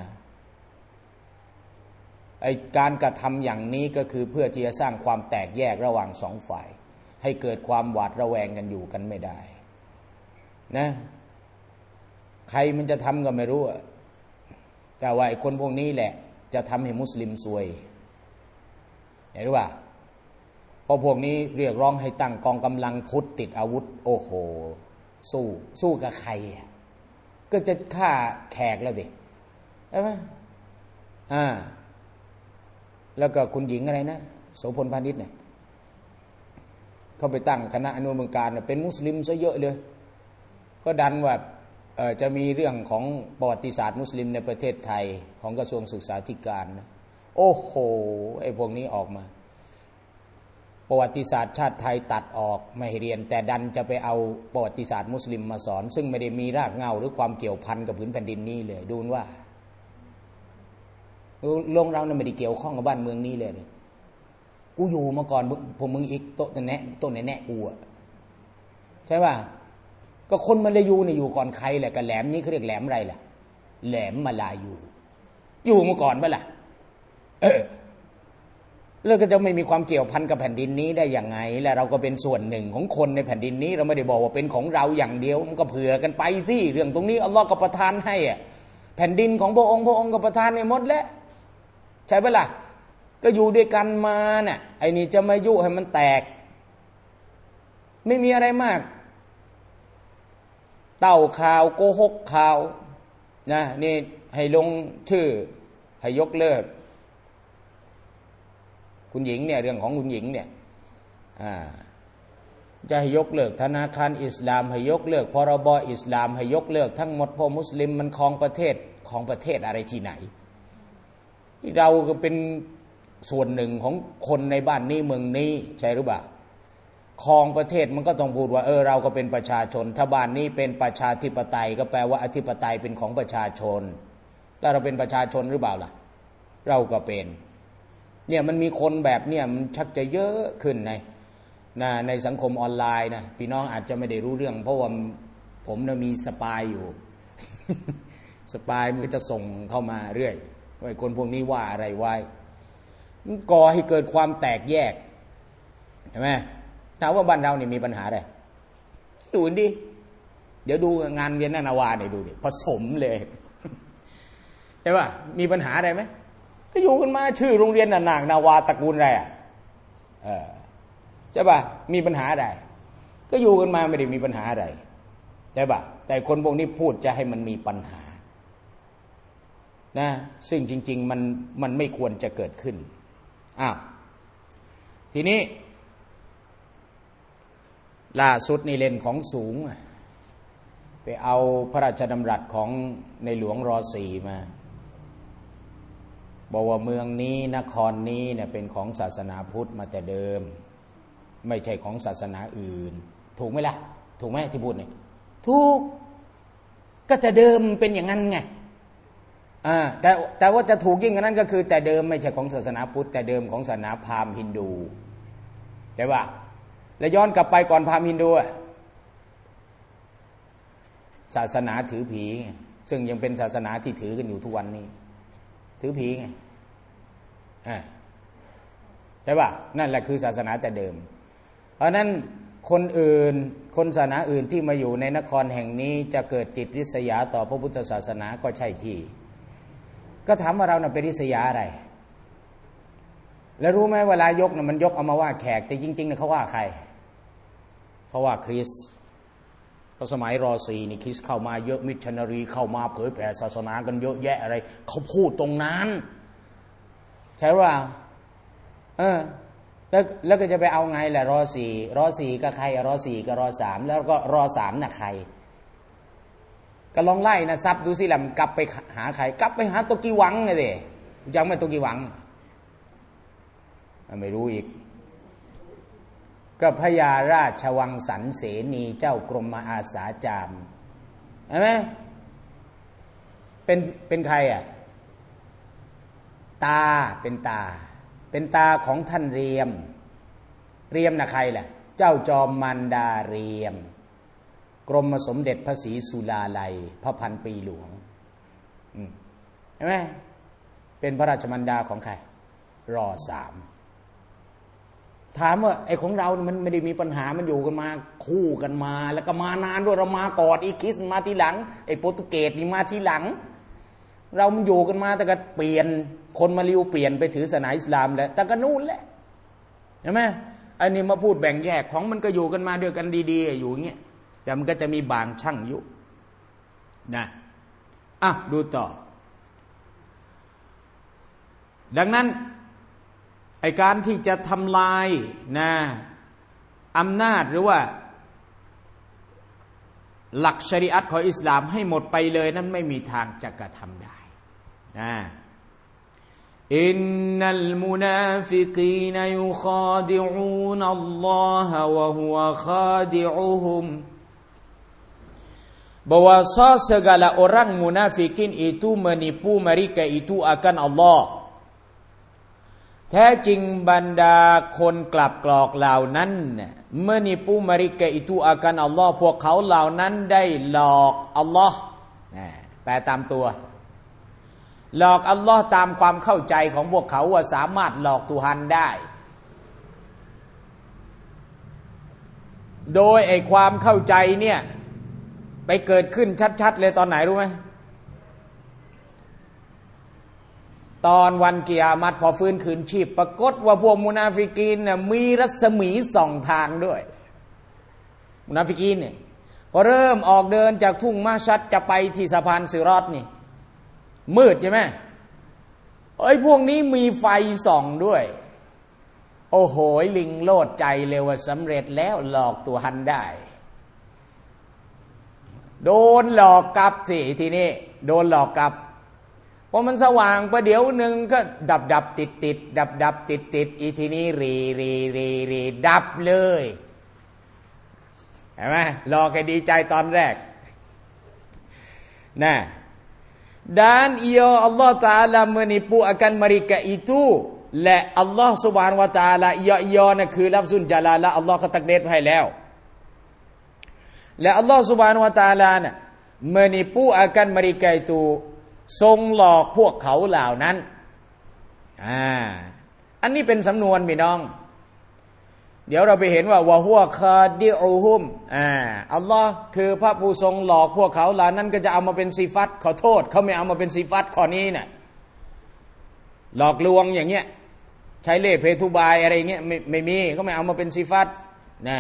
ไอ้การกระทำอย่างนี้ก็คือเพื่อที่จะสร้างความแตกแยกระหว่างสองฝ่ายให้เกิดความหวาดระแวงกันอยู่กันไม่ได้นะใครมันจะทำก็ไม่รู้แต่ว่าไอ้คนพวกนี้แหละจะทำให้มุสลิมซวยเห็นหรือเปล่าเพราะพวกนี้เรียกร้องให้ตั้งกองกำลังพุทธติดอาวุธโอ้โหสู้สู้กับใครก็จะฆ่าแขกแล้วดิใช่ไหมอ่าแล้วก็คุณหญิงอะไรนะโสพลพาณิชย์เนี่ยเขาไปตั้งคณะอนุกรรมการเป็นมุสลิมซะเยอะเลยก็ดันว่าจะมีเรื่องของประวัติศาสตร์มุสลิมในประเทศไทยของกระทรวงศึกษาธิการนะโอ้โหไอ้พวกนี้ออกมาประวัติศาสตร์ชาติไทยตัดออกไม่ให้เรียนแต่ดันจะไปเอาประวัติศาสตร์มุสลิมมาสอนซึ่งไม่ได้มีรากเหง้าหรือความเกี่ยวพันกับผืนแผ่นดินนี้เลยดูว่าลงเราเนี่ยไม่ได้เกี่ยวข้องกับบ้านเมืองนี้เลยกูอยู่มาก่อนพวกมึงอีกโต๊ะแนะโต๊ะแนะกูอ่ะใช่ป่ะก็คนมาลายูเนี่ยอยู่ก่อนใครแหละกับแหลมนี้เขาเรียกแหลมอะไรล่ะแหลมมาลายูอยู่มาก่อนป่ะล่ะเออแล้วก็จะไม่มีความเกี่ยวพันกับแผ่นดินนี้ได้อย่างไงและเราก็เป็นส่วนหนึ่งของคนในแผ่นดินนี้เราไม่ได้บอกว่าเป็นของเราอย่างเดียวมันก็เผื่อกันไปสิเรื่องตรงนี้อัลลอฮ์ก็ประทานให้อ่ะแผ่นดินของพระองค์พระองค์ก็ประทานให้หมดแล้วใช่ป่ะล่ะก็อยู่ด้วยกันมาน่ะไอ้นี่จะมายุให้มันแตกไม่มีอะไรมากเต้าข่าวโกหกข่าวนะนี่ให้ลงชื่อให้ยกเลิกคุณหญิงเนี่ยเรื่องของคุณหญิงเนี่ยอ่าจะให้ยกเลิกธนาคารอิสลามให้ยกเลิกพรบอิสลามให้ยกเลิกทั้งหมดเพราะมุสลิมมันครองประเทศของประเทศอะไรที่ไหนเราก็เป็นส่วนหนึ่งของคนในบ้านนี้เมืองนี้ใช่หรือเปล่าครองประเทศมันก็ต้องพูดว่าเออเราก็เป็นประชาชนถ้าบ้านนี้เป็นประชาธิปไตยก็แปลว่าอธิปไตยเป็นของประชาชนแล้วเราเป็นประชาชนหรือเปล่าล่ะเราก็เป็นเนี่ยมันมีคนแบบเนี่ยมันชักจะเยอะขึ้นในนะในสังคมออนไลน์นะพี่น้องอาจจะไม่ได้รู้เรื่องเพราะว่าผมนะมีสปายอยู่ สปายมันก็จะส่งเข้ามาเรื่อยว่าคนพวกนี้ว่าอะไรไว้มันก่อให้เกิดความแตกแยกเห็นไหมถามว่าบ้านเราเนี่ยมีปัญหาอะไรดูดิเดี๋ยวดูงานเวียนนาวาเนี่ยดูดิผสมเลยใช่ป่ะมีปัญหาอะไรไหมก็อยู่กันมาชื่อโรงเรียนนางนาวาตระกูลอะไรอ่ะเออใช่ป่ะมีปัญหาอะไรก็อยู่กันมาไม่ได้มีปัญหาอะไรใช่ป่ะแต่คนพวกนี้พูดจะให้มันมีปัญหานะซึ่งจริงๆมันมันไม่ควรจะเกิดขึ้นอ้าวทีนี้ล่าสุดนี่เล่นของสูงไปเอาพระราชดำรัสของในหลวงรอสี่มาบอกว่าเมืองนี้นครนี้เนี่ยเป็นของศาสนาพุทธมาแต่เดิมไม่ใช่ของศาสนาอื่นถูกไหมล่ะถูกไหมที่พูดเนี่ยถูกก็แต่เดิมเป็นอย่างนั้นไงอ่าแต่แต่ว่าจะถูกยิ่งกว่านั้นก็คือแต่เดิมไม่ใช่ของศาสนาพุทธแต่เดิมของศาสนาพราหมณ์ฮินดูใช่ป่ะแล้วย้อนกลับไปก่อนพราหมณ์ฮินดูศาสนาถือผีซึ่งยังเป็นศาสนาที่ถือกันอยู่ทุกวันนี้ถือผีไงอ่าใช่ป่ะนั่นแหละคือศาสนาแต่เดิมเพราะนั้นคนอื่นคนศาสนาอื่นที่มาอยู่ในนครแห่งนี้จะเกิดจิตริษยาต่อพระพุทธศาสนาก็ใช่ที่ก็ถามว่าเราน่ะเป็นริษยาอะไรแล้วรู้ไหมเวลายกน่ะมันยกเอามาว่าแขกแต่จริงๆเนี่ยเขาว่าใครเขาว่าคริสต์เพราะสมัยรอซีนี่คริสต์เข้ามาเยอะมิชชันนารีเข้ามาเผยแผ่ศาสนากันเยอะแยะอะไรเขาพูดตรงนั้นใช่ป่ะเออแล้วแล้วก็จะไปเอาไงแหละรอสี่รอสี่กับใครรอสี่กับรอสามแล้วก็รอสามน่ะใครก็ลองไล่นะซับดูสิล่ะกลับไปหาใครกลับไปหาตัวกีหวังไงดิยังไม่ตัวกีหวังไม่รู้อีกก็พญาราชวังสันเสนีเจ้ากรมอาสาจามเห็นไหมเป็นเป็นใครอ่ะตาเป็นตาเป็นตาของท่านเรียมเรียมน่ะใครล่ะเจ้าจอมมันดาเรียมกรมสมเด็จพระศรีสุลาลัยพระพันปีหลวงเห็นไหมเป็นพระราชมันดาของใครรอสามถามว่าไอ้ของเรามันไม่ได้มีปัญหามันอยู่กันมาคู่กันมาแล้วก็มานานด้วยเรามาก่อนอีคริสต์มาทีหลังไอ้โปรตุเกสนี่มาทีหลังเรามันอยู่กันมาแต่ก็เปลี่ยนคนมาลิวเปลี่ยนไปถือศาสนาอิสลามแล้วแต่ก็นู่นแหละเห็นไหมอันนี้มาพูดแบ่งแยกของมันก็อยู่กันมาด้วยกันดีๆอยู่อย่างเงี้ยแต่มันก็จะมีบางช่างยุนะอ่ะดูต่อดังนั้นไอ้การที่จะทำลายนะอำนาจหรือว่าหลักชริอะห์ของอิสลามให้หมดไปเลยนั้นไม่มีทางจะกระทำได้นะอินนัลมุนาฟิกีนยุคาดิอูนัลลอฮะวะฮุวะคาดิอุฮุมbahwa segala orang munafikin itu menipu mereka itu akan Allahแท้จริงบรรดาคนกลับกรอกเหล่านั้นเมื่อนิปูมาริกะอิตูอากันอัลลอฮ์พวกเขาเหล่านั้นได้หลอกอัลลอฮ์แปลตามตัวหลอกอัลลอฮ์ตามความเข้าใจของพวกเขาว่าสามารถหลอกตุฮันได้โดยไอ้ความเข้าใจเนี่ยไปเกิดขึ้นชัดๆเลยตอนไหนรู้ไหมตอนวันกิยามัตพอฟื้นคืนชีพปรากฏว่าพวกมุนาฟิกีนเนี่ยมีรัศมีส่องทางด้วยมุนาฟิกีนเนี่ยพอเริ่มออกเดินจากทุ่งมาชัดจะไปที่สะพานสิรอตนี่มืดใช่ไหมไอ้พวกนี้มีไฟส่องด้วยโอ้โหลิงโลดใจเลยว่าสำเร็จแล้วหลอกตัวฮันได้โดนหลอกกลับสิทีนี้โดนหลอกกลับพอมันสว่างประเดี๋ยวหนึ่งก็ดับดับติดติดดับดับติดติดอีทีนี้รีรีรีรีดับเลยเห็นไหมหลอกให้ดีใจตอนแรกนะdan ia Allah Ta'ala menipu akan mereka itu และอัลลอฮ์ซุบฮานะฮูวะตะอาลายอยอนะคือลัฟซุลญะลาละอัลลอฮ์ก็ตักเดตให้แล้วและอัลลอฮ์ซุบฮานะฮูวะตะอาลาน่ะ menipu akan mereka itu ทรงหลอกพวกเขาเหล่านั้นอ่าอันนี้เป็นสำนวนพี่น้องเดี๋ยวเราไปเห็นว่าวะฮุวะคาดิอูฮุมอ่าอัลลอฮ์คือพระผู้ทรงหลอกพวกเขาเหล่านั้นก็จะเอามาเป็นซิฟัตขอโทษเขาไม่เอามาเป็นซิฟัตข้อนี้น่ะหลอกลวงอย่างเงี้ยใช้เล่ห์เพทุบายอะไรเงี้ยไม่ไม่มีเขาไม่เอามาเป็นซิฟัตนะ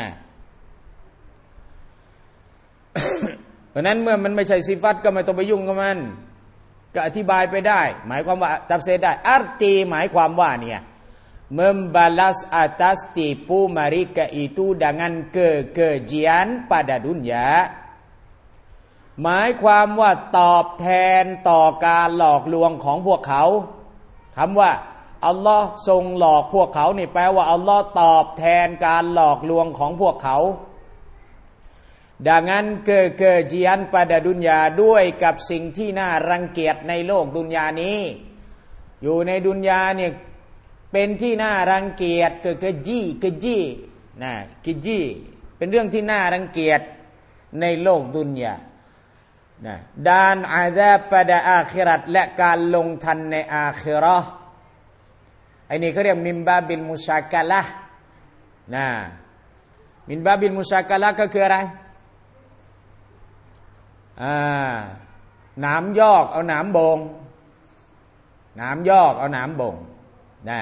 เพราะนั้นเมื่อมันไม่ใช่ซิฟัตก็ไม่ต้องไปยุ่งกับมันก็อธิบายไปได้หมายความว่าตัฟซีรได้อัรตีหมายความว่าเนี่ย membalas atas tipu mereka itu dengan kekejian pada dunia หมายความว่าตอบแทนต่อการหลอกลวงของพวกเขาคำว่าอัลลอฮ์ทรงหลอกพวกเขานี่แปลว่าอัลลอฮ์ตอบแทนการหลอกลวงของพวกเขาดังนั้นเกิดเกิดจียนปาดาดุนยาด้วยกับสิ่งที่น่ารังเกียจในโลกดุนยานี้อยู่ในดุนยาเนี่ยเป็นที่น่ารังเกียจเกิดเกิดจี้เกิดจี้นะกิจี้เป็นเรื่องที่น่ารังเกียจในโลกดุนยานะด้านอาซาบปาดาอาคิรัตและการลงทันในอาคิเราะห์ไอ้นี่เขาเรียกมินบาบิลมุชากะละห์นะมินบาบิลมุชากะละห์ก็คืออะไรอ่าหนามยอกเอาหนามบงหนามยอกเอาหนามบงนะ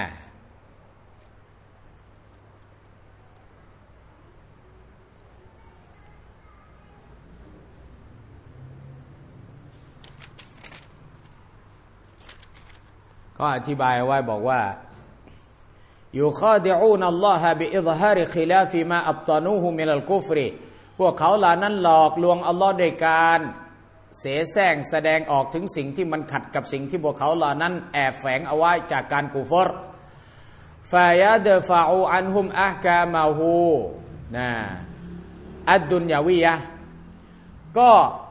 ก็อธิบายไว้บอกว่ายุคาดิอูนัลลอฮะบิอิซฮาริคิลาฟิมาอับตานูฮุมินัลกุฟริพวกเขาเหล่านั้นหลอกลวงอัลลอฮ์โดยการเสแสร้งแสดงออกถึงสิ่งที่มันขัดกับสิ่งที่พวกเขาเหล่านั้นแอบแฝงเอาไว้จากการกุฟรฟายาดฟาอูอันฮุมอะห์กามาฮูนะอัดดุนยาวียะก็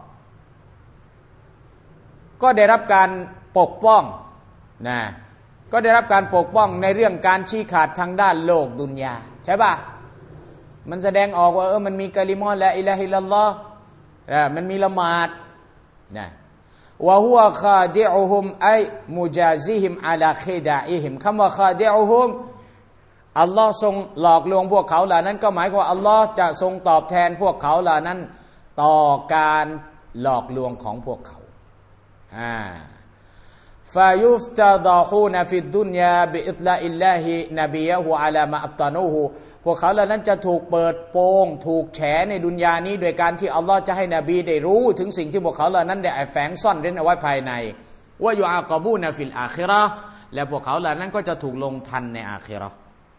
ก็ได้รับการปกป้องนะก็ได้รับการปกป้องในเรื่องการชี้ขาดทางด้านโลกดุนยาใช่ป่ะมันแสดงออกว่าเออมันมีกะลิมะห์ละอิลาฮะอิลลัลลอฮ์อ่ามันมีละหมาดนะวะฮุวะคาดิอูฮุมไอมุจาซิฮิมอะลาคิดาอิฮิมคำว่าคาดิอูฮุมอัลลอฮ์ทรงหลอกลวงพวกเขาเหล่านั้นก็หมายความว่าอัลลอฮ์จะทรงตอบแทนพวกเขาเหล่านั้นต่อการหลอกลวงของพวกเขาอ่าฟายุฟตาดะฮูนฟิดดุนยาบิอิตลาอิลลาฮินบียะฮูอะลามาอับตานูฮูพวกเขาเหล่านั้นจะถูกเปิดโปงถูกแฉในดุนยานี้โดยการที่อัลลอฮ์จะให้นบีได้รู้ถึงสิ่งที่พวกเขาเหล่านั้นได้แฝงซ่อนเร้นเอาไว้ภายในว่ายุอากับูนฟิลอาคิเราะห์และพวกเขาเหล่านั้นก็จะถูกลงทันในอาคิเราะห์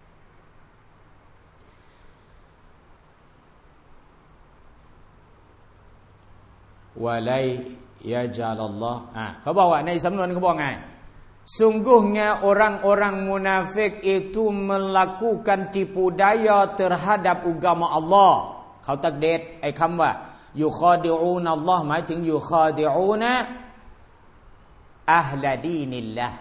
วะไลยะจาลัลลอฮ์อ่ะเขาบอกว่าในสำนวนเขาบอกไงsungguhnya orang-orang munafik itu melakukan tipu daya terhadap agama Allah เขาตักเดทไอ้คำว่ายุคาดิอูนัลลอฮ์หมายถึงยุคาดิอูนะอะห์ลดีนิลละห์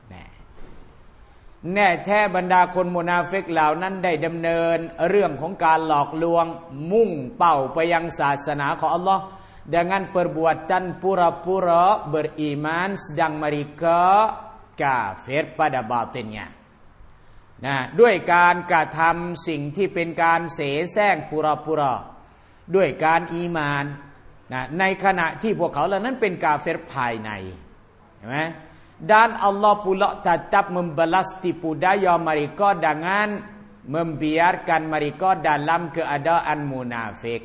แน่แท้บรรดาคนมุนาฟิกเหล่านั้นได้ดำเนินเรื่องของการหลอกลวงมุ่งเป้าไปยังศาสนาของอัลลอฮ์dengan perbuatan pura-pura beriman sedang mereka kafir pada batinnya นะด้วยการกระทำสิ่งที่เป็นการเสแสร้งปุระปุระด้วยการอีมานนะในขณะที่พวกเขาเหล่านั้นเป็นกาเฟรภายในเห็นไหม dan Allah pula tetap membalas tipu daya mereka dengan membiarkan mereka dalam keadaan munafik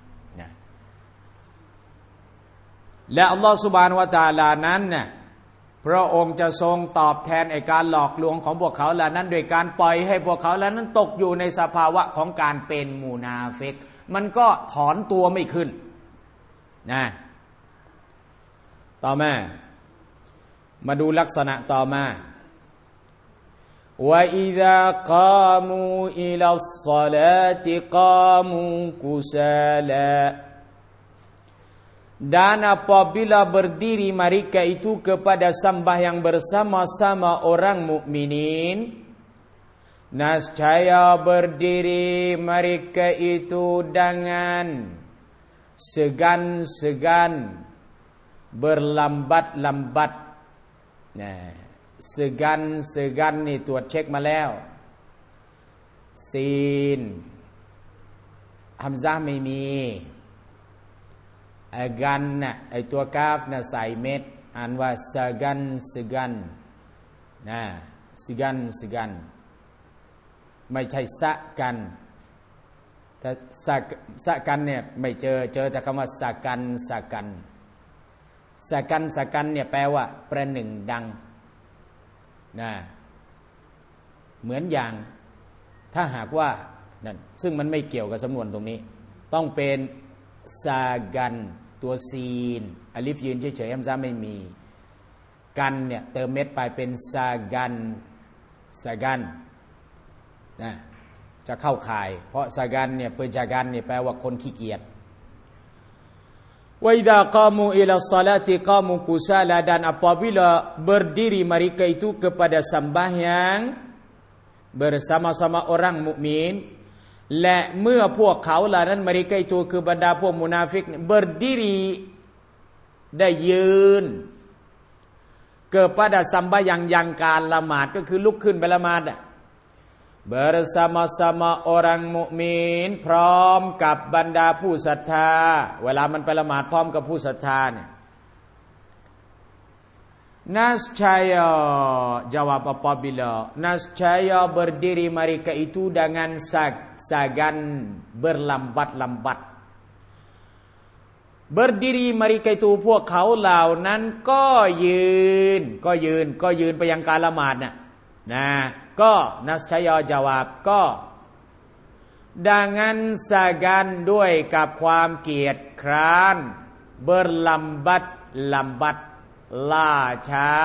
และอัลลอฮฺซุบฮานะฮูวะตะอาลานั้นน่ะพระองค์จะทรงตอบแทนไอ้การหลอกลวงของพวกเขาเหล่านั้นโดยการปล่อยให้พวกเขาเหล่านั้นตกอยู่ในสภาวะของการเป็นมุนาฟิกมันก็ถอนตัวไม่ขึ้นนะต่อมามาดูลักษณะต่อมาว่าอิซากามูอิลัสศอลาติกามูกุซาลา Dan apabila berdiri mereka itu kepada sembahyang bersama-sama orang mukminin, nescaya berdiri mereka itu dengan segan-segan, berlambat-lambat. Nah, segan-seganนี่ตรวจเช็คมาแล้วซีนฮัมซะห์ไม่มีไอ้กันน่ะไอ้ตัวกาฟน่ะใส่เม็ดอ่านว่าสะกันสะกันนะสะกันสะกันไม่ใช่สะกันถ้าสะสะกันเนี่ยไม่เจอเจอแต่คำว่าสะกันสะกันสะกันสะกันเนี่ยแปลว่าประหนึ่งดังนะเหมือนอย่างถ้าหากว่านั่นซึ่งมันไม่เกี่ยวกับสำนวนตรงนี้ต้องเป็นซากันตัวซีนอลิฟยืนเฉยๆฮัมซะห์ไม่มีกันเนี่ยเติมเม็ดไปเป็นซากันซากันนะจะเข้าข่ายเพราะซากันเนี่ยเปอร์จากันเนี่ยแปลว่าคนขี้เกียจwa idza qamu ila salati qamu kusala dan apabila berdiri mereka itu kepada sembahyang bersama-sama orang mukminและเมื่อพวกเขาเหล่านั้นmereka ituคือบรรดาพวกมุนาฟิก berdiri ได้ยืน kepada sembahyang yang การละหมาดก็คือลุกขึ้นไปละหมาด bersama-sama orang mukmin พร้อมกับบรรดาผู้ศรัทธาเวลามันไปละหมาดพร้อมกับผู้ศรัทธาเนี่ยNascaya jawab apabila Nascaya berdiri mereka itu dengan sag, sagan berlambat-lambat Berdiri mereka itu พวกเขาเหล่านั้นก็ยืนก็ยืนก็ยืนไปยังการละหมาดน่ะนะก็ Nascaya jawab ก็ dengan sagan ด้วยกับความเกียจคร้าน berlambat-lambatล่าช้า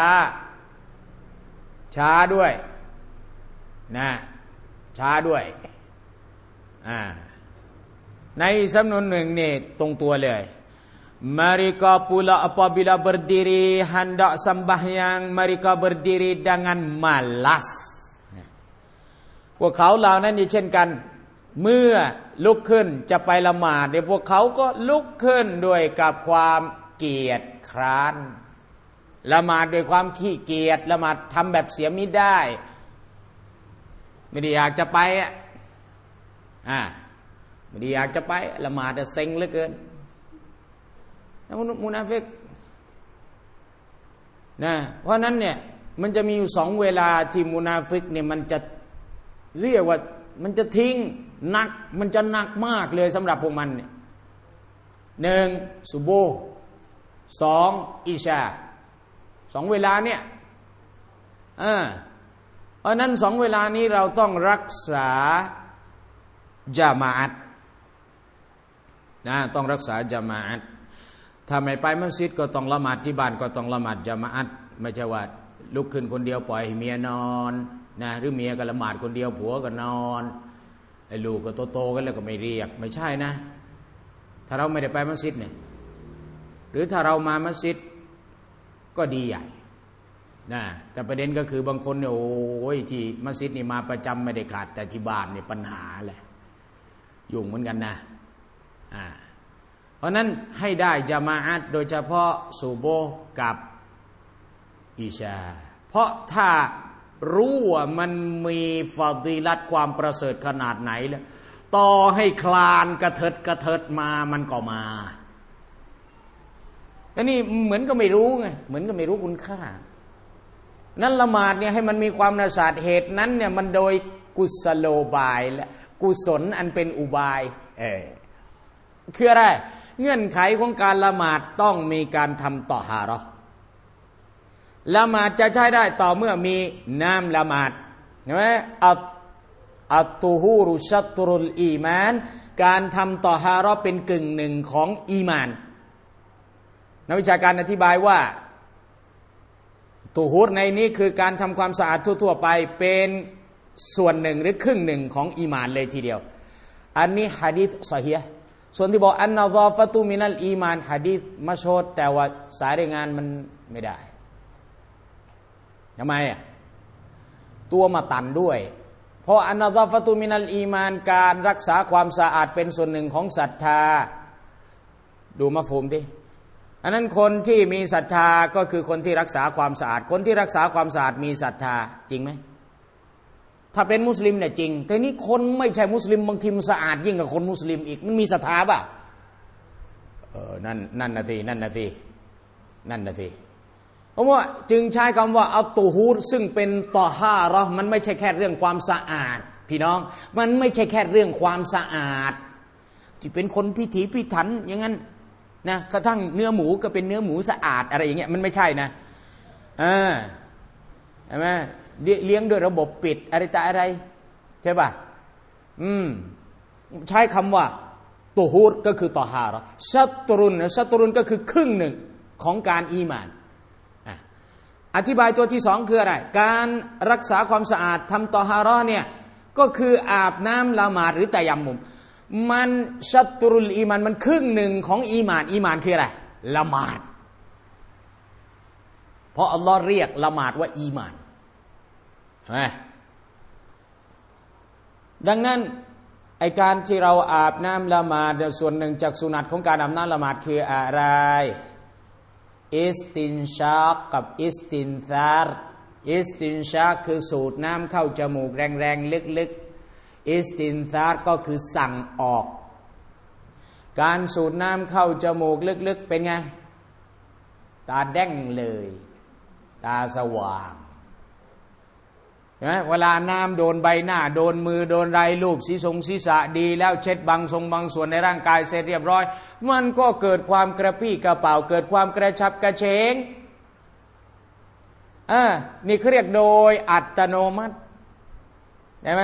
ช้าด้วยนะช้าด้วยอ่าในสำนวนหนึ่งนี่ตรงตัวเลย mereka pula apabila berdiri hendak sembahyang mereka berdiri dengan malas พวกเขาเหล่านั้นนี่เช่นกันเมื่อลุกขึ้นจะไปละหมาดเนี่ยพวกเขาก็ลุกขึ้นด้วยกับความเกียจคร้านละหมาดด้วยความขี้เกียจละหมาดทำแบบเสียมิได้ไม่ได้อยากจะไปอ่ะอ่าไม่ได้อยากจะไปละหมาดแต่เซ็งเหลือเกินแล้วมุนาฟิกนะเพราะนั้นเนี่ยมันจะมีอยู่สองเวลาที่มุนาฟิกเนี่ยมันจะเรียกว่ามันจะทิ้งหนักมันจะหนักมากเลยสำหรับพวกมันเนี่ยหนึ่งซุโบห์สองอิชาสองเวลาเนี่ยอ่าเพราะนั้นสองเวลานี้เราต้องรักษาญะมาอะห์นะต้องรักษาญะมาอะห์ถ้าไม่ไปมัสยิดก็ต้องละหมาดที่บ้านก็ต้องละหมาดญะมาอะห์ไม่ใช่ว่าลุกขึ้นคนเดียวปล่อยให้เมียนอนนะหรือเมียก็ละหมาดคนเดียวผัวก็นอนไอ้ลูกก็โตๆกันแล้วก็ไม่เรียกไม่ใช่นะถ้าเราไม่ได้ไปมัสยิดเนี่ยหรือถ้าเรามามัสยิดก็ดีใหญ่นะแต่ประเด็นก็คือบางคนเนี่ยโอ้ยที่มัสยิดนี่มาประจำไม่ได้ขาดแต่ที่บ้านเนี่ยปัญหาแหละยุ่งเหมือนกันนะอ่าเพราะนั้นให้ได้ญะมาอะห์โดยเฉพาะซุโบห์กับอิชาเพราะถ้ารู้ว่ามันมีฟาฎิลัตความประเสริฐขนาดไหนแล้วต่อให้คลานกระเถิดกระเถิดมามันก็มาแล้วนี่เหมือนก็ไม่รู้ไงเหมือนก็ไม่รู้คุณค่านั้นละหมาดเนี่ยให้มันมีความนาศาสตร์เหตุนั้นเนี่ยมันโดยกุศโลบายและกุศลอันเป็นอุบายเออคืออะไรเงื่อนไขของการละหมาดต้องมีการทำตอฮาเราะห์ละหมาดจะใช้ได้ต่อเมื่อมีน้ำละหมาดใช่ไหมอัตอัตตุฮูรุชัตรุลอีมานการทำตอฮาเราะห์เป็นกึ่งหนึ่งของอีมานนักวิชาการอธิบายว่าตุฮูรในนี้คือการทำความสะอาดทั่วๆไปเป็นส่วนหนึ่งหรือครึ่งหนึ่งของอีหม่านเลยทีเดียวอันนี้หะดีษซอฮีฮ์ส่วนที่บอกอันนะซอฟะตุมินัลอีมานหะดีษมัชฮูรแต่ว่าสายรายงานมันไม่ได้ทำไมอ่ะตัวมาตันด้วยเพราะอันนะซอฟะตุมินัลอีมานการรักษาความสะอาดเป็นส่วนหนึ่งของศรัทธาดูมาฟูมดิอันนั้นคนที่มีศรัทธาก็คือคนที่รักษาความสะอาดคนที่รักษาความสะอาดมีศรัทธาจริงไหมถ้าเป็นมุสลิมเนี่ยจริงแต่นี่คนไม่ใช่มุสลิมบางทีมันสะอาดยิ่งกว่าคนมุสลิมอีกมันมีศรัทธาป่ะเออนั่นนั่นนะทีนั่นนะทีนั่นนะทีเพราะว่าจึงใช้คำว่าอัตตูฮูรซึ่งเป็นตอฮาเราะห์มันไม่ใช่แค่เรื่องความสะอาดพี่น้องมันไม่ใช่แค่เรื่องความสะอาดที่เป็นคนพิถีพิถันอย่างนั้นนะกระทั่งเนื้อหมูก็เป็นเนื้อหมูสะอาดอะไรอย่างเงี้ยมันไม่ใช่นะอ่าใช่ไหมเลี้ยงด้วยระบบปิดอะไรแต่อะไรใช่ป่ะอืมใช้คำว่าตูฮูรก็คือตอฮาเราะห์ชัตรุนชัตรุนก็คือครึ่งหนึ่งของการอีหม่านอธิบายตัวที่สองคืออะไรการรักษาความสะอาดทำตอฮาเราะห์เนี่ยก็คืออาบน้ำละหมาดหรือตัยัมมุมมันชัตรุลอีมานมันครึ่งหนึ่งของอีมานอีมานคืออะไรละหมาดเพราะอัลลอฮ์เรียกละหมาดว่าอีมานใช่ไหมดังนั้นไอการที่เราอาบน้ำละหมาดส่วนหนึ่งจากสุนัตของการอาบน้ำละหมาดคืออะไรอิสตินชากกับอิสตินซาร์อิสตินชากคือสูดน้ำเข้าจมูกแรงๆลึกๆอิสตินซาร์ก็คือสั่งออกการสูดน้ำเข้าจมูกลึกๆเป็นไงตาแดงเลยตาสว่างเห็นไหมเวลาน้ำโดนใบหน้าโดนมือโดนไรรูปศีรษะศีรษะดีแล้วเช็ดบางทรงบางส่วนในร่างกายเสร็จเรียบร้อยมันก็เกิดความกระปี้กระเป๋าเกิดความกระชับกระเฉงอ่านี่เขาเรียกโดยอัตโนมัติใช่ไหม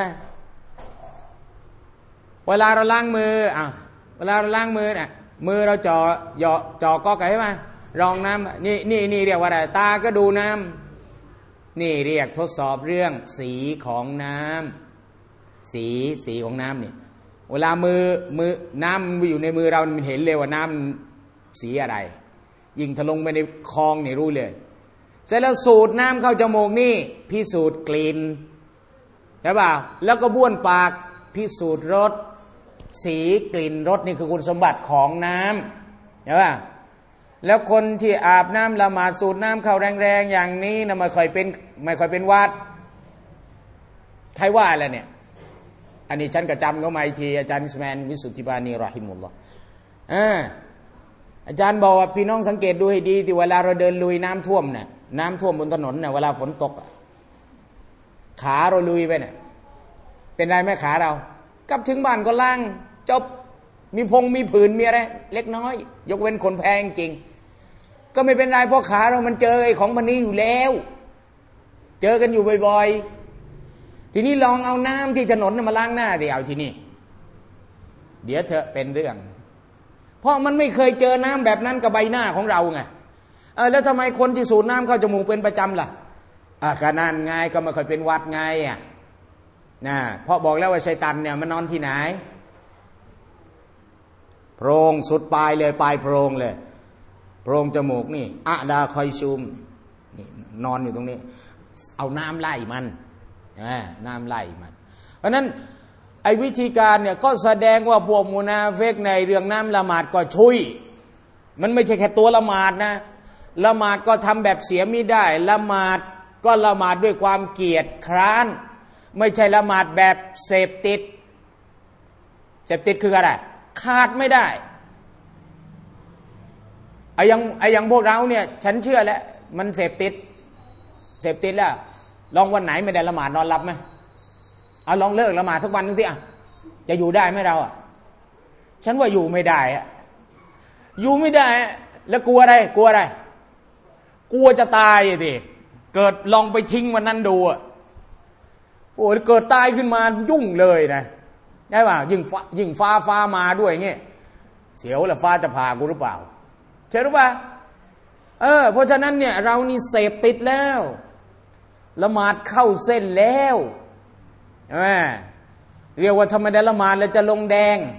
เวลาเราล้างมืออ่ะเวลาเราล้างมือเนี่ยมือเราจ่อจ่อจ่อก๊อกใช่ไหมรองน้ำนี่นี่นี่เรียกว่าอะไรตาก็ดูน้ำนี่เรียกทดสอบเรื่องสีของน้ำสีสีของน้ำเนี่ยเวลามือมือน้ำอยู่ในมือเรามันเห็นเลยว่าน้ำสีอะไรยิ่งถลงไปในคลองเนี่ยรู้เลยเสร็จแล้วสูดน้ำเข้าจมูกนี่พิสูจน์กลิ่นใช่ป่ะแล้วก็บ้วนปากพิสูจน์รสสีกลิ่นรสนี่คือคุณสมบัติของน้ำใช่ป่ะแล้วคนที่อาบน้ำละหมาดสูดน้ำเข้าแรงๆอย่างนี้นะไม่ค่อยเป็นไม่ค่อยเป็นวัดใครว่าอะไรเนี่ยอันนี้ฉันก็จำเขามาอีกทีอาจารย์อิสมานวิสุทธิบานีรอฮิมุลลอฮ์อ่าอาจารย์บอกว่าพี่น้องสังเกตดูให้ดีที่เวลาเราเดินลุยน้ำท่วมเนี่ยน้ำท่วมบนถนนเนี่ยเวลาฝนตกขาเราลุยไปเนี่ยเป็นไรไหมขาเรากลับถึงบ้านก็ล้างจบมีพงมีผื่นมีอะไรเล็กน้อยยกเว้นคนแพ้จริงก็ไม่เป็นไรเพราะขาเรามันเจอไอ้ของมันนี้อยู่แล้วเจอกันอยู่บ่อยๆทีนี้ลองเอาน้ำที่ถนนมาล้างหน้าดิเอาทีนี้เดี๋ยวเธอเป็นเรื่องเพราะมันไม่เคยเจอน้ำแบบนั้นกับใบหน้าของเราไงเออแล้วทำไมคนที่สูดน้ำเข้าจมูกเป็นประจำล่ะอ่ะก็นั่นไงก็ไม่ค่อยเป็นวัดไงอ่ะนะเพราะบอกแล้วว่าชัยตันเนี่ยมันนอนที่ไหนโพรงสุดปลายเลยปลายโพรงเลยโพรงจมูกนี่อะดาคอยซูมนี่นอนอยู่ตรงนี้เอาน้ำไล่มันใช่ไหมน้ำไล่มันเพราะนั้นไอ้วิธีการเนี่ยก็แสดงว่าพวกมุนาเฟกในเรื่องน้ำละหมาดก็ช่วยมันไม่ใช่แค่ตัวละหมาดนะละหมาดก็ทำแบบเสียไม่ได้ละหมาดก็ละหมาดด้วยความเกียจคร้านไม่ใช่ละหมาดแบบเสพติดเสพติดคืออะไรขาดไม่ได้ไอ้ยังไอ้ยังพวกเราเนี่ยฉันเชื่อแล้วมันเสพติดเสพติดแล้วลองวันไหนไม่ได้ละหมาดนอนหลับไหมเอาลองเลิกละหมาดสักวันนึงสิอ่ะจะอยู่ได้ไหมเราอ่ะฉันว่าอยู่ไม่ได้อ่ะอยู่ไม่ได้แล้วกลัวอะไรกลัวอะไรกลัวจะตายดิเกิดลองไปทิ้งวันนั้นดูอ่ะโอ้เกิดตายขึ้นมายุ่งเลยนะได้ป่ะยิ่งฟ้ายิ่งฟ้าฟ้ามาด้วยเงี้ยเสียวแหละฟ้าจะผ่ากูหรือเปล่าใช่หรือเปล่าเออเพราะฉะนั้นเนี่ยเรานี่เสพติดแล้วละหมาดเข้าเส้นแล้วใช่ไหมเรียกว่าธรรมดาละหมาดแล้วจะลงแดง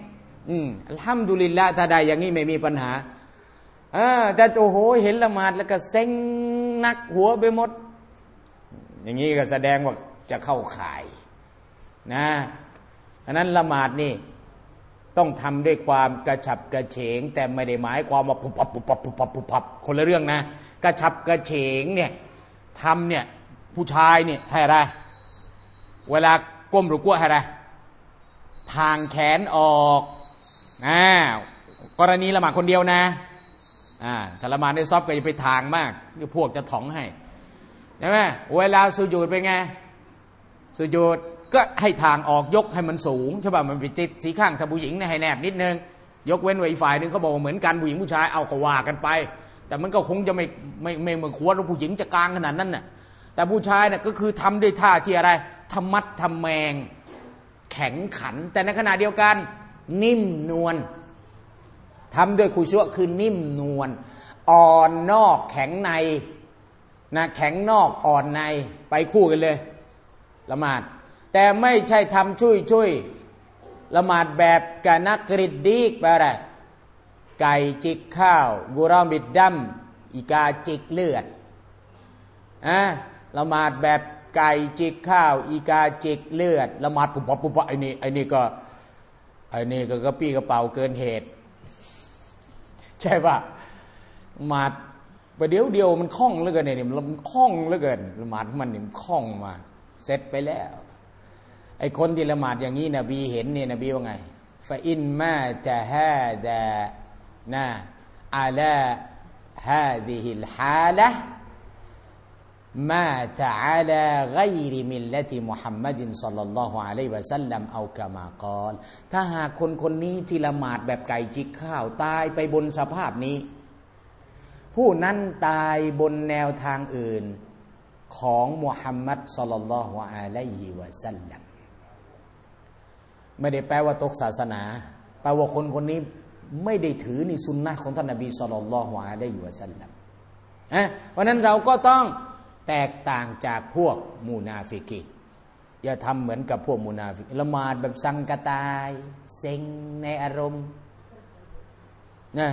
อืมอัลฮัมดุลิลละห์ถ้าได้อย่างนี้ไม่มีปัญหาเออแต่โอ้โหเห็นละหมาดแล้วก็เซ็งนักหัวไปหมดอย่างนี้ก็แสดงว่าจะเข้าข่ายนะฉะนั้นละหมาดนี่ต้องทำด้วยความกระฉับกระเฉงแต่ไม่ได้หมายความว่าปุบปับปุบปับปุบปับปุบปับคนละเรื่องนะกระฉับกระเฉงเนี่ยทำเนี่ยผู้ชายเนี่ยให้อะไรเวลาก้มรุกวให้อะไรทางแขนออกอ่ากรณีละหมาดคนเดียวนะอ่าถ้าละหมาดได้ซอฟก็อย่าไปทางมากเดี๋ยวพวกจะถ่องให้ใช่ไหมเวลาสุญูดเป็นไงสุญูดก็ให้ทางออกยกให้มันสูงใช่ป่ะมันไปติดสีข้างถ้าผู้หญิงเนี่ยให้แนบนิดนึงยกเว้นไว้อีกฝ่ายนึงเขาบอกว่าเหมือนกันผู้หญิงผู้ชายเอาก็ว่ากันไปแต่มันก็คงจะไม่ไม่ไม่เหมือนควรว่าผู้หญิงจะกลางขนาดนั้นน่ะแต่ผู้ชายเนี่ยก็คือทำด้วยท่าที่อะไรธรรมัดทำแมงแข็งขันแต่ในขณะเดียวกันนิ่มนวลทำด้วยคุชัวคือนิ่มนวลอ่อนนอกแข็งในนะแข็งนอกอ่อนในไปคู่กันเลยละหมาดแต่ไม่ใช่ทำช่วยช่วยละหมาดแบบกะนักริดดีกไปอะไรไก่จิกข้าวกุราบิดดัมอีกาจิกเลือดอ่ะละหมาดแบบไก่จิกข้าวอีกาจิกเลือดละหมาดปุบปับปุบปับไอ้นี่ไอ้นี่ก็ไอ้นี่ก็กระปี้กระเป๋าเกินเหตุใช่ป่ะละหมาดประเดี๋ยวเดียวมันคล่องเหลือเกินเนี่ยมันคล่องเหลือเกินละหมาดมันนี่มันคล่องมาเสร็จไปแล้วไอ้คนที่ละหมาดอย่างนี้นบีเห็นเนี่ยนบีว่าไงฟะอินมาตะฮาดะนะอะลาฮาซิฮิลฮาละมาตะอะลาฆอยริมิลละติมุฮัมมัดศ็อลลัลลอฮุอะลัยฮิวะซัลลัมเอากะมากอลถ้าหากคนคนนี้ที่ละหมาดแบบไก่จิกข้าวตายไปบนสภาพนี้ผู้นั้นตายบนแนวทางอื่นของมุฮัมมัดศ็อลลัลลอฮุอะลัยฮิวะซัลลัมไม่ได้แปลว่าตกศาสนาแปลว่าคนคนนี้ไม่ได้ถือในสุนนะของท่านนบีศ็อลลัลลอฮุอะลัยฮิวะซัลลัมนะเพราะนั้นเราก็ต้องแตกต่างจากพวกมุนาฟิกีนอย่าทำเหมือนกับพวกมุนาฟิกละหมาดแบบสังกะตายเซ็งในอารมณ์นะ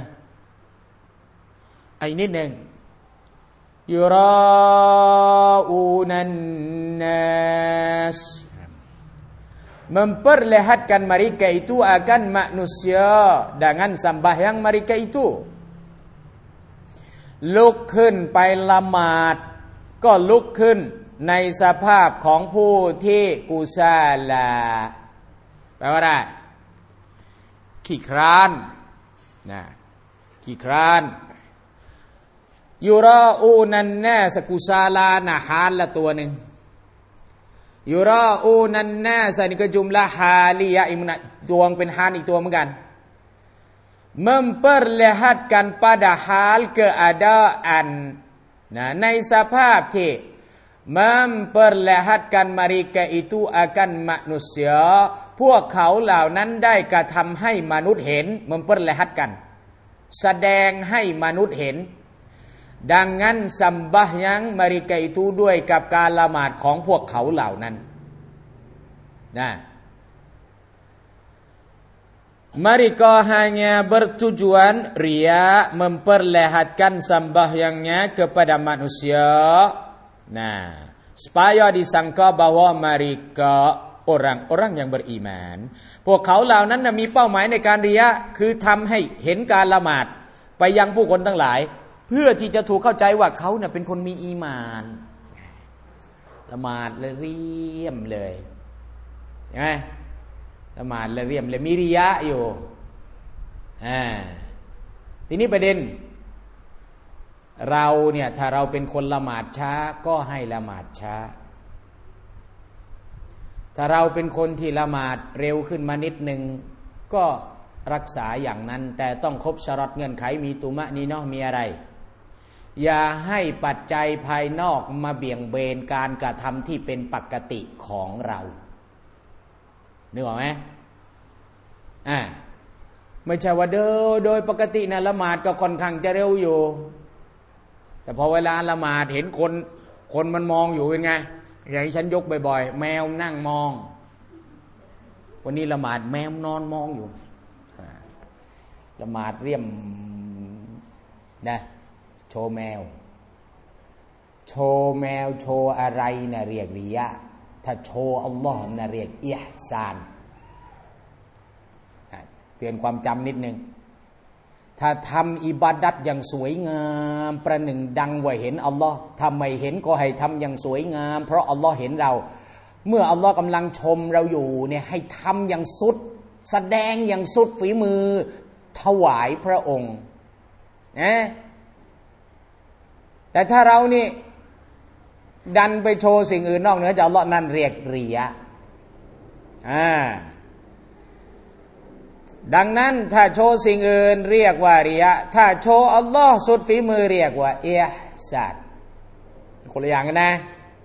อีกนิดหนึ่งยูราอูนันนัสmemperlihatkan mereka itu akan manusia dengan sembahyang mereka itu ลุกขึ้นไปละหมาดก็ลุกขึ้นในสภาพของผู้ที่กุศลาแปลว่าอะไรขี้คร้านนะขี้คร้านยูราอูนันนาสกุศลานะฮาลละตัวหนึ่งยูราอูนันนาสนี่ก็จุมละฮาลียะอิมุนะตัวเป็นฮานอีกตัวเหมือนกัน memperlihatkan pada hal keadaan นะในสภาพที่ memperlihatkan mereka itu akan manusia พวกเขาเหล่านั้นได้กระทำให้มนุษย์เห็น memperlihatkan แสดงให้มนุษย์เห็นดังนั้นซัมบะฮ์ยังมริกาอิตูด้วยกับการละหมาดของพวกเขาเหล่านั้นนะ mereka hanya bertujuan ria memperlihatkan sembahyangnya kepada manusia nah supaya disangka bahwa mereka orang-orang yang beriman พวกเขาเหล่านั้นมีเป้าหมายในการริยะคือทำให้เห็นการละหมาดไปยังผู้คนทั้งหลายเพื่อที่จะถูกเข้าใจว่าเขาเนี่ยเป็นคนมีอีหม่านละหมาดละเรียมเลยใช่ไหมละหมาดละเรียมเลยมีริยะอยู่อ่าทีนี้ประเด็นเราเนี่ยถ้าเราเป็นคนละหมาดช้าก็ให้ละหมาดช้าถ้าเราเป็นคนที่ละหมาดเร็วขึ้นมานิดนึงก็รักษาอย่างนั้นแต่ต้องครบชะรอตเงื่อนไขมีตุมะนีเนาะมีอะไรอย่าให้ปัจจัยภายนอกมาเบี่ยงเบนการกระทำที่เป็นปกติของเรานึกออกไหมอ่าไม่ใช่ว่าเดินโดยปกตินะละหมาดก็ค่อนข้างจะเร็วอยู่แต่พอเวลาละหมาดเห็นคนคนมันมองอยู่เป็นไงอย่างที่ฉันยกบ่อยๆแมวนั่งมองวันนี้ละหมาดแมวนอนมองอยู่ละหมาดเรียมนะโชว์แมวโชว์แมวโชว์อะไรนะเรียกริยะถ้าโชว์อัลลอฮ์นะเรียกอิห์ซานเตือนความจำนิดนึงถ้าทำอิบาดัตอย่างสวยงามประหนึ่งดังว่าเห็นอัลลอฮ์ถ้าไม่เห็นก็ให้ทำอย่างสวยงามเพราะอัลลอฮ์เห็นเราเมื่ออัลลอฮ์กำลังชมเราอยู่เนี่ยให้ทำอย่างสุดแสดงอย่างสุดฝีมือถวายพระองค์นะแต่ถ้าเรานี่ดันไปโชว์สิ่งอื่นนอกเหนือจากอัลลอฮ์นั่นเรียกริยะอ่าดังนั้นถ้าโชว์สิ่งอื่นเรียกว่าริยะถ้าโชว์อัลลอฮ์สุดฝีมือเรียกว่าอิห์ซานคนละอย่างกันนะ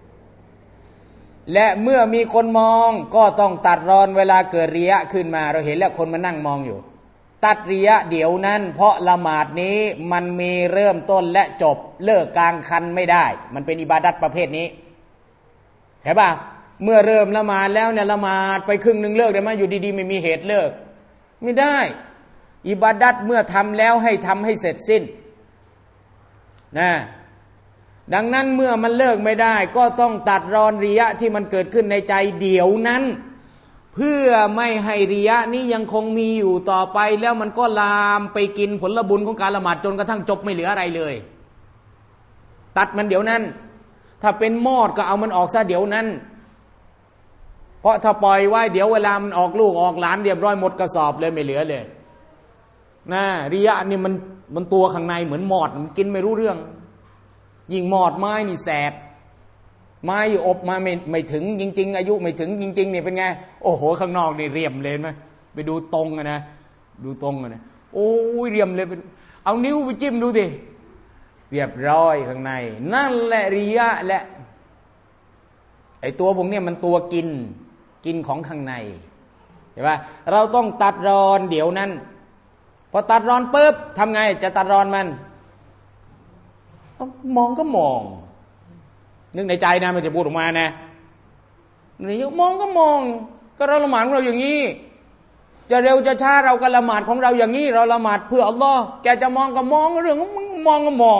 และเมื่อมีคนมองก็ต้องตัดรอนเวลาเกิดริยะขึ้นมาเราเห็นแล้วคนมานั่งมองอยู่ตัดริยะเดี๋ยวนั้นเพราะละหมาดนี้มันมีเริ่มต้นและจบเลิกกลางคันไม่ได้มันเป็นอิบาดัตประเภทนี้ใช่ป่ะเมื่อเริ่มละหมาดแล้วเนี่ยละหมาดไปครึ่งนึงเลิกได้ไหมอยู่ดีๆไม่มีเหตุเลิกไม่ได้อิบาดัตเมื่อทำแล้วให้ทำให้เสร็จสิ้นนะดังนั้นเมื่อมันเลิกไม่ได้ก็ต้องตัดรอนริยะที่มันเกิดขึ้นในใจเดี๋ยวนั้นเพื่อไม่ให้ริยะนี้ยังคงมีอยู่ต่อไปแล้วมันก็ลามไปกินผลบุญของการละหมาดจนกระทั่งจบไม่เหลืออะไรเลยตัดมันเดี๋ยวนั้นถ้าเป็นมอดก็เอามันออกซะเดี๋ยวนั้นเพราะถ้าปล่อยไว้เดี๋ยวเวลามันออกลูกออกหลานเรียบร้อยหมดกระสอบเลยไม่เหลือเลยนะริยะนี่มันมันตัวข้างในเหมือนมอดมันกินไม่รู้เรื่องยิ่งมอดไม้นี่แสบไม้อยู่อบมาไม่ไม่ถึงจริงๆอายุไม่ถึงจริงๆเนี่ยเป็นไงโอ้โหข้างนอกนี่เรียมเลยไหมไปดูตรงอะนะดูตรงอะนะโอ้ยเรียมเลยเอานิ้วไปจิ้มดูดิเรียบร้อยข้างในนั่นแหละริยะแหละไอ้ตัวพวกนี้มันตัวกินกินของข้างในใช่ป่ะเราต้องตัดรอนเดี๋ยวนั้นพอตัดรอนปุ๊บทำไงจะตัดรอนมันมองก็มองนึกในใจนะมันจะพูดออกมานะนี่มองก็มองก็เราละหมาดของเราอย่างนี้จะเร็วจะช้าเราก็ละหมาดของเราอย่างนี้เราละหมาดเพื่ออัลลอฮ์แกจะมองก็มองเรื่องของมึงมองก็มอง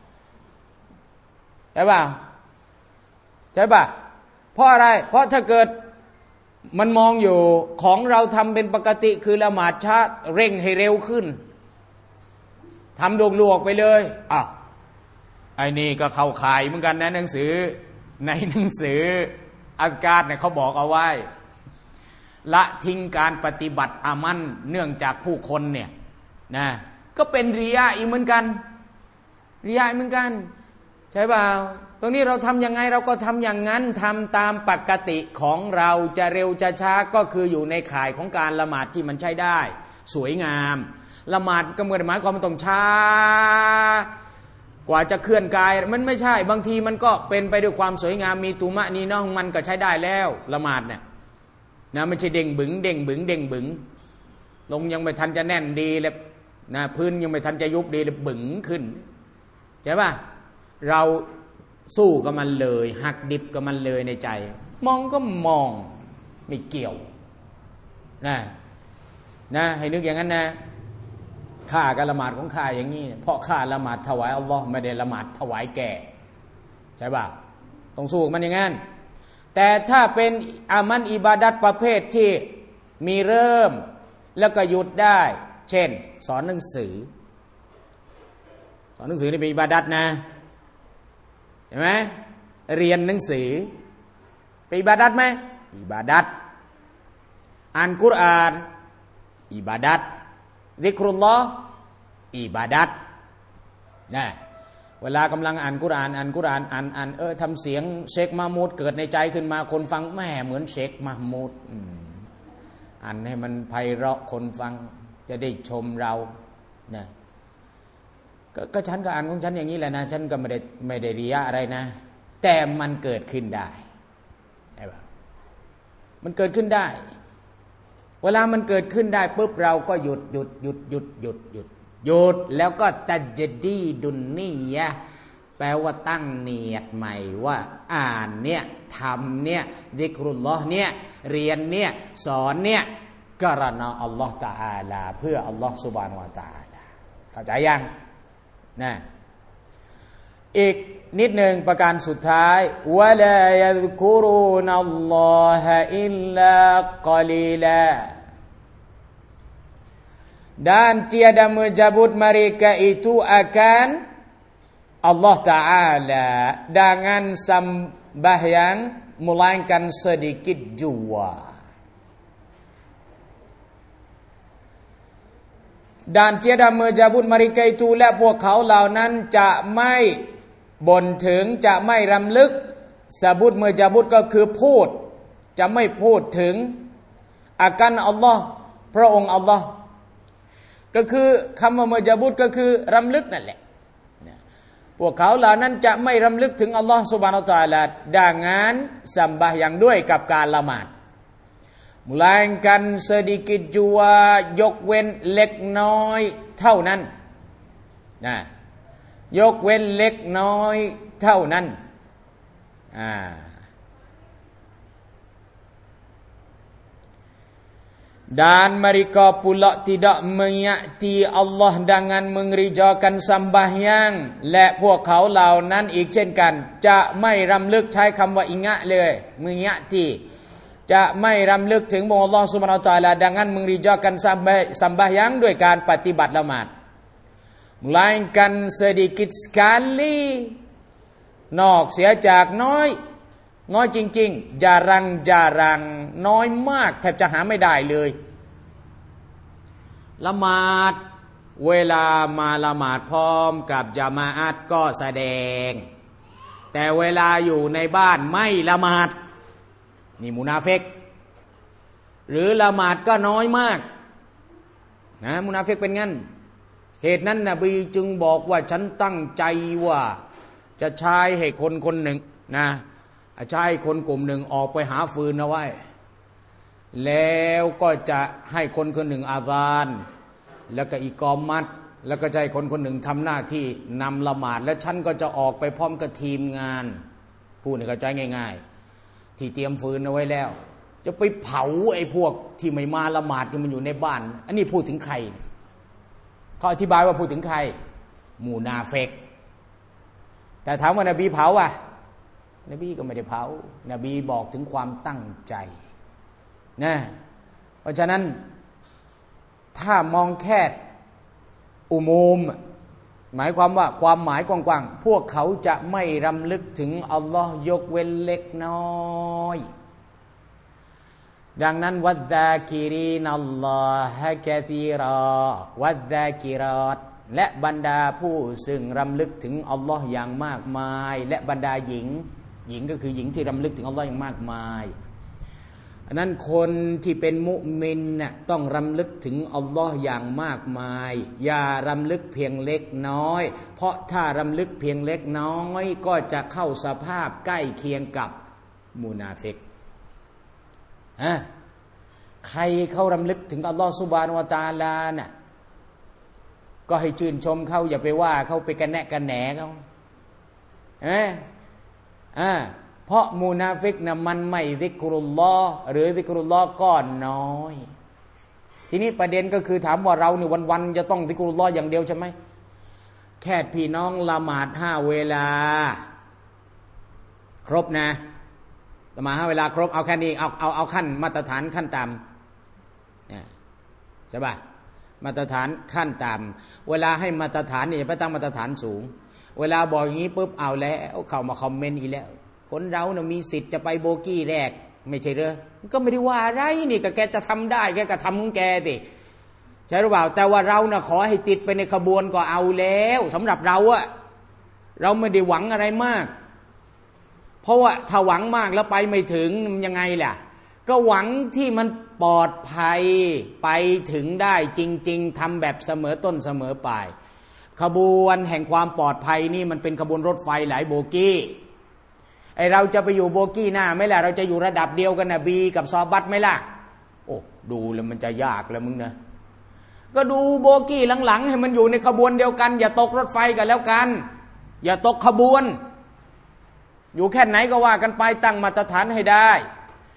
ใช่ป่ะใช่ป่ะเพราะอะไรเพราะถ้าเกิดมันมองอยู่ของเราทำเป็นปกติคือละหมาดช้าเร่งให้เร็วขึ้นทำลวกๆไปเลยอ่ะไอ้นี่ก็เข้าข่ายเหมือนกันนะหนังสือในหนังสืออากาศเนี่ยเขาบอกเอาไว้ละทิ้งการปฏิบัติอามันเนื่องจากผู้คนเนี่ยนะก็เป็นริยะอีกเหมือนกันริยะเหมือนกันใช่เปล่าตรงนี้เราทำยังไงเราก็ทำอย่างนั้นทำตามปกติของเราจะเร็วจะช้าก็คืออยู่ในข่ายของการละหมาดที่มันใช้ได้สวยงามละหมาดก็เหมือนหมายความมันต้องช้ากว่าจะเคลื่อนกายมันไม่ใช่บางทีมันก็เป็นไปด้วยความสวยงามมีตุมะนีนะของมันก็ใช้ได้แล้วละหมาดเนี่ยนะไม่ใช่เด้งบึงเด้งบึงเด้งบึงลงยังไม่ทันจะแน่นดีเลยนะพื้นยังไม่ทันจะยุบดีเลยบึงขึ้นใช่ป่ะเราสู้กับมันเลยหักดิบกับมันเลยในใจมองก็มองไม่เกี่ยวนะนะให้นึกอย่างนั้นนะข้าการละหมาดของข้าอย่างนี้เพราะข้าละหมาดถวายอัลลอฮ์ไม่ได้ละหมาดถวายแก่ใช่ป่ะต้องสู้กับมันอย่างนั้นแต่ถ้าเป็นอามันอิบาดัตประเภทที่มีเริ่มแล้วก็หยุดได้เช่นสอนหนังสือสอนหนังสือนี่เป็นอิบาดัตนะเห็นไหมเรียนหนังสือเป็นอิบาดัตไหมอิบาดัตอ่านกุรอานอิบาดัตซิกรุลลอฮ์อิบาดัตนะเวลากำลังอ่านกุรอานอ่านกุรอานอ่านอ่านเออทำเสียงเชคมามูดเกิดในใจขึ้นมาคนฟังแม่เหมือนเชคมามูดอ่านให้มันไพเราะคนฟังจะได้ชมเรานะก็ก็ฉันก็อ่านของฉันอย่างนี้แหละนะฉันก็ไม่ได้ไม่ได้ริยะอะไรนะแต่มันเกิดขึ้นได้ใช่ป่ะมันเกิดขึ้นได้เวลามันเกิดขึ้นได้ปุ๊บเราก็หยุดหยุดหยุดหยุดหยุดหยุดหยุดแล้วก็ตัจดีดุนนียะแปลว่าตั้งเนียดใหม่ว่าอ่านเนี่ยทำเนี่ยซิกรุลลอฮ์เนี่ยเรียนเนี่ยสอนเนี่ยการณาอัลลอฮฺตะอาลาเพื่ออัลลอฮฺซุบฮานะฮูวะตะอาลาเข้าใจยังนะอีกนิดหนึ่งประการสุดท้ายวะลายัซกุรูนัลลอฮะอิลลากอลีลาdan tiada menyebut mereka itu akan Allah Ta'ala dengan sembahyang melainkan sedikit jua dan tiada menyebut mereka itu และพวกเขาเหล่านั้นจะไม่บ่นถึงจะไม่รำลึกสะบุดเมื่อจะบุดก็คือพูดจะไม่พูดถึงอากันอัลลอฮ์พระองค์อัลลอฮ์ก็คือคำว่าเมื่อจะบุดก็คือรำลึกนั่นแหละพวกเขาเหล่านั้นจะไม่รำลึกถึงอัลลอฮ์ซุบฮานะฮูวะตะอาลาดังนั้นสัมบะอย่างด้วยกับการละหมาดmelainkan sedikit jua ยกเว้นเล็กน้อยเท่านั้นนะยกเว้นเล็กน้อยเท่านั้นอ่า dan mereka pula tidak meyakti Allah dengan mengerjakan sembahyang และพวกเขาเหล่านั้นอีกเช่นกันจะไม่รำลึกใช้คำว่าอิงะเลยมึงยะตีจะไม่รำลึกถึงพระองค์อัลลอฮฺซุบฮานะฮูวะตะอาลาดังนั้นmengerjakan sembahyang ด้วยการปฏิบัติละหมาด melainkan sedikit sekali นอกเสียจากน้อยน้อยจริงๆจารังจารังน้อยมากแทบจะหาไม่ได้เลยละหมาดเวลามาละหมาดพร้อมกับญะมาอะห์ก็แสดงแต่เวลาอยู่ในบ้านไม่ละหมาดนี่มุนาฟิกหรือละหมาดก็น้อยมากนะมุนาฟิกเป็นงั้นเหตุนั้นนบีจึงบอกว่าฉันตั้งใจว่าจะใช้ให้คนคนหนึ่งนะใช้คนกลุ่มหนึ่งออกไปหาฟืนเอาไว้แล้วก็จะให้คนคนหนึ่งอาซานแล้วก็อิกอมัตแล้วก็จะให้คนคนหนึ่งทำหน้าที่นำละหมาดและฉันก็จะออกไปพร้อมกับทีมงานพูดให้เข้าใจง่ายๆที่เตรียมฟืนเอาไว้แล้วจะไปเผาไอ้พวกที่ไม่มาละหมาดที่มันอยู่ในบ้านอันนี้พูดถึงใครเขาอธิบายว่าพูดถึงใครมุนาฟิกแต่ถามว่านบีเผาอ่ะนบีก็ไม่ได้เผานบีบอกถึงความตั้งใจนะเพราะฉะนั้นถ้ามองแค่อุโมมหมายความว่าความหมายกว้างๆพวกเขาจะไม่รำลึกถึงอัลลอฮ์ยกเว้นเล็กน้อยดังนั้นวัดดากิรินัลลอฮะกะซีรอวัดดากิรอตและบรรดาผู้ซึ่งรำลึกถึงอัลลอฮ์อย่างมากมายและบรรดาหญิงหญิงก็คือหญิงที่รำลึกถึงอัลลอฮ์อย่างมากมายอันนั้นคนที่เป็นมุมินน่ะต้องรำลึกถึงอัลลอฮ์อย่างมากมายอย่ารำลึกเพียงเล็กน้อยเพราะถ้ารำลึกเพียงเล็กน้อยก็จะเข้าสภาพใกล้เคียงกับมุนาฟิกฮะใครเขารำลึกถึงอัลลอฮ์ซุบฮานะฮูวะตะอาลาน่ะก็ให้ชื่นชมเขาอย่าไปว่าเขาไปกันแนะกันแหนเขาเอ๊ะอ่าเพราะมุนาฟิกนะมันไม่ซิกรุลลอฮ์หรือซิกรุลลอฮ์ก็น้อยทีนี้ประเด็นก็คือถามว่าเราเนี่ยวันๆจะต้องซิกรุลลอฮ์อย่างเดียวใช่ไหมแค่พี่น้องละหมาดห้าเวลาครบนะละหมาดห้าเวลาครบเอาแค่นี้เอาเอาเอาขั้นมาตรฐานขั้นต่ำเนี่ยใช่ป่ะมาตรฐานขั้นต่ำเวลาให้มาตรฐานนี่ไปตั้งมาตรฐานสูงเวลาบอกอย่างนี้ปุ๊บเอาแล้วเข้ามาคอมเมนต์อีกแล้วคนเราเนี่ยมีสิทธิ์จะไปโบกี้แรกไม่ใช่เหรอก็ไม่ได้ว่าอะไรนี่ก็แกจะทำได้แกก็ทำของแกสิใช่หรือเปล่าแต่ว่าเรานะขอให้ติดไปในขบวนก็เอาแล้วสำหรับเราอะเราไม่ได้หวังอะไรมากเพราะว่าถ้าหวังมากแล้วไปไม่ถึงมันยังไงล่ะก็หวังที่มันปลอดภัยไปถึงได้จริงๆทำแบบเสมอต้นเสมอปลายขบวนแห่งความปลอดภัยนี่มันเป็นขบวนรถไฟหลายโบกี้ไอเราจะไปอยู่โบกี้หน้าไหมล่ะเราจะอยู่ระดับเดียวกันนบีกับซอบัตไหมล่ะโอ้ดูแล้วมันจะยากแล้วมึงนะก็ดูโบกี้หลังๆให้มันอยู่ในขบวนเดียวกันอย่าตกรถไฟกันแล้วกันอย่าตกขบวนอยู่แค่ไหนก็ว่ากันไปตั้งมาตรฐานให้ได้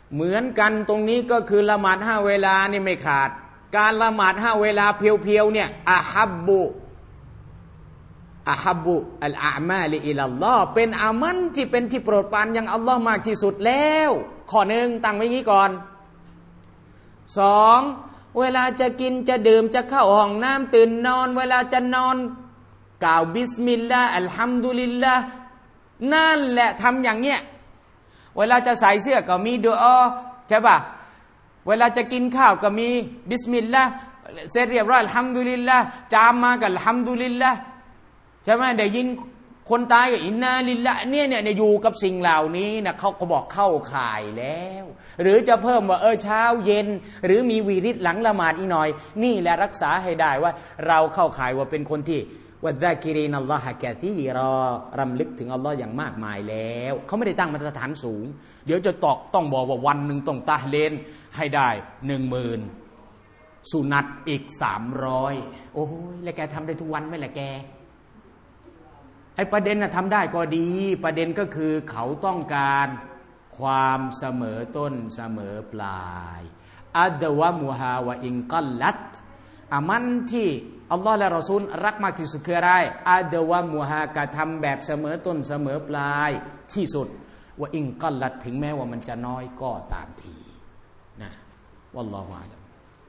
เหมือนกันตรงนี้ก็คือละหมาดห้าเวลานี่ไม่ขาดการละหมาดห้าเวลาเพียวๆเนี่ยอะฮับบุอะฮับบุอัลอามาลิอิลัลลอฮ์เป็นอามันที่เป็นที่โปรดปรานยังอัลลอฮ์มากที่สุดแล้วข้อหนึ่งตั้งไว้งี้ก่อนสองเวลาจะกินจะดื่มจะเข้าห้องน้ำตื่นนอนเวลาจะนอนกล่าวบิสมิลลาห์อัลฮัมดุลิลลาห์นั่นแหละทำอย่างเนี้ยเวลาจะใส่เสื้อก็มีดุอาใช่ป่ะเวลาจะกินข้าวก็มีบิสมิลลาห์เสร็จเรียบร้อยอัลฮัมดุลิลลาห์จามมาก็อัลฮัมดุลิลลาห์ใช่ไหมได้ยินคนตายก็อินนาลิลละเนี่ยเนี่ยอยู่กับสิ่งเหล่านี้นะเขาก็บอกเข้าข่ายแล้วหรือจะเพิ่มว่าเออเช้าเย็นหรือมีวีริดหลังละหมาดอีกหน่อยนี่แหละรักษาให้ได้ว่าเราเข้าข่ายว่าเป็นคนที่วัดซากิรินัลลอฮะกะซีรอรำลึกถึงอัลลอฮ์อย่างมากมายแล้วเขาไม่ได้ตั้งมาตรฐานสูงเดี๋ยวจะตอกต้องบอกว่าวันหนึ่งต้องตะเลนให้ได้หนึ่งหมื่นสุนัตอีกสามร้อยโอ้ยแล้วแกทำได้ทุกวันไหมล่ะแกไอ้ประเด็นน่ะทำได้ก็ดีประเด็นก็คือเขาต้องการความเสมอต้นเสมอปลายอัดวะมุฮาวะอิงกัลลัตอามันที่อัลลอฮ์และรอซูลรักมากที่สุดคืออะไรอัดวะมุฮากะทำแบบเสมอต้นเสมอปลายที่สุดว่าอิงกัลลัตถึงแม้ว่ามันจะน้อยก็ตามทีนะวัลลอฮุอาลัม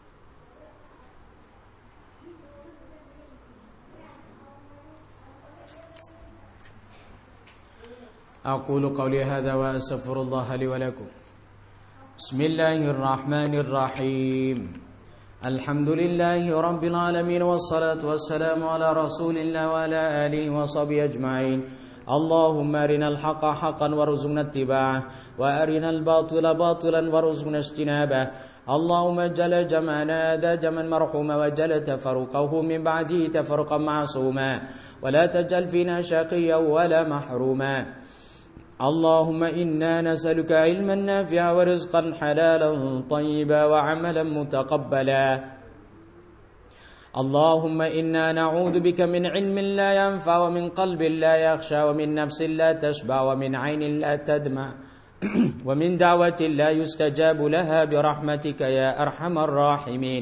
أقول قولي هذا وأستغفر الله لي ولكم بسم الله الرحمن الرحيم الحمد لله رب العالمين والصلاة والسلام على رسول الله وعلى آله وصحبه أجمعين اللهم أرنا الحق حقا وارزقنا اتباعه وأرنا الباطل باطلا وارزقنا اجتنابه اللهم اجعل جمعنا هذا جمعا مرحوما واجعل تفرقه من بعده تفرقا معصوما ولا تجعل فينا شقيا ولا محروما اللهم إنا نسألك علما نافعا ورزقا حلالا طيبا وعملا متقبلا اللهم إنا نعوذ بك من علم لا ينفع ومن قلب لا يخشى ومن نفس لا تشبع ومن عين لا تدمع ومن دعوة لا يستجاب لها برحمتك يا أرحم الراحمين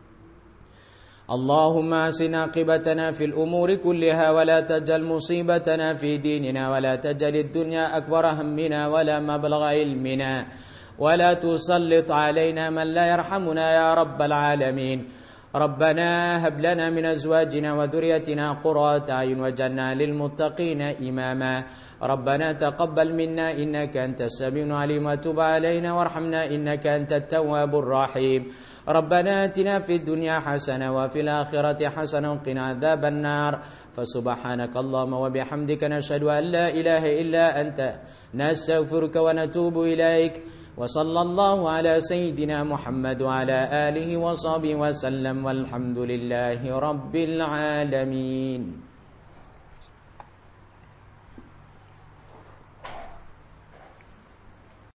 اللهم أحسن عاقبتنا في الأمور كلها ولا تجعل مصيبتنا في ديننا ولا تجعل الدنيا أكبر همنا ولا مبلغ علمنا ولا تسلط علينا من لا يرحمنا يا رب العالمين ربنا هب لنا من أزواجنا وذريتنا قرة أعين واجعلنا للمتقين إماما ربنا تقبل منا إنك أنت السميع العليم وتب علينا وارحمنا إنك أنت التواب الرحيم ربنا آتنا في الدنيا حسنة وفي الآخرة حسنة وقنا عذاب النار فسبحانك اللهم وبحمدك نشهد أن لا إله إلا أنت نستغفرك ونتوب إليك وصلى الله على سيدنا محمد وعلى آله وصحبه وسلم والحمد لله رب العالمين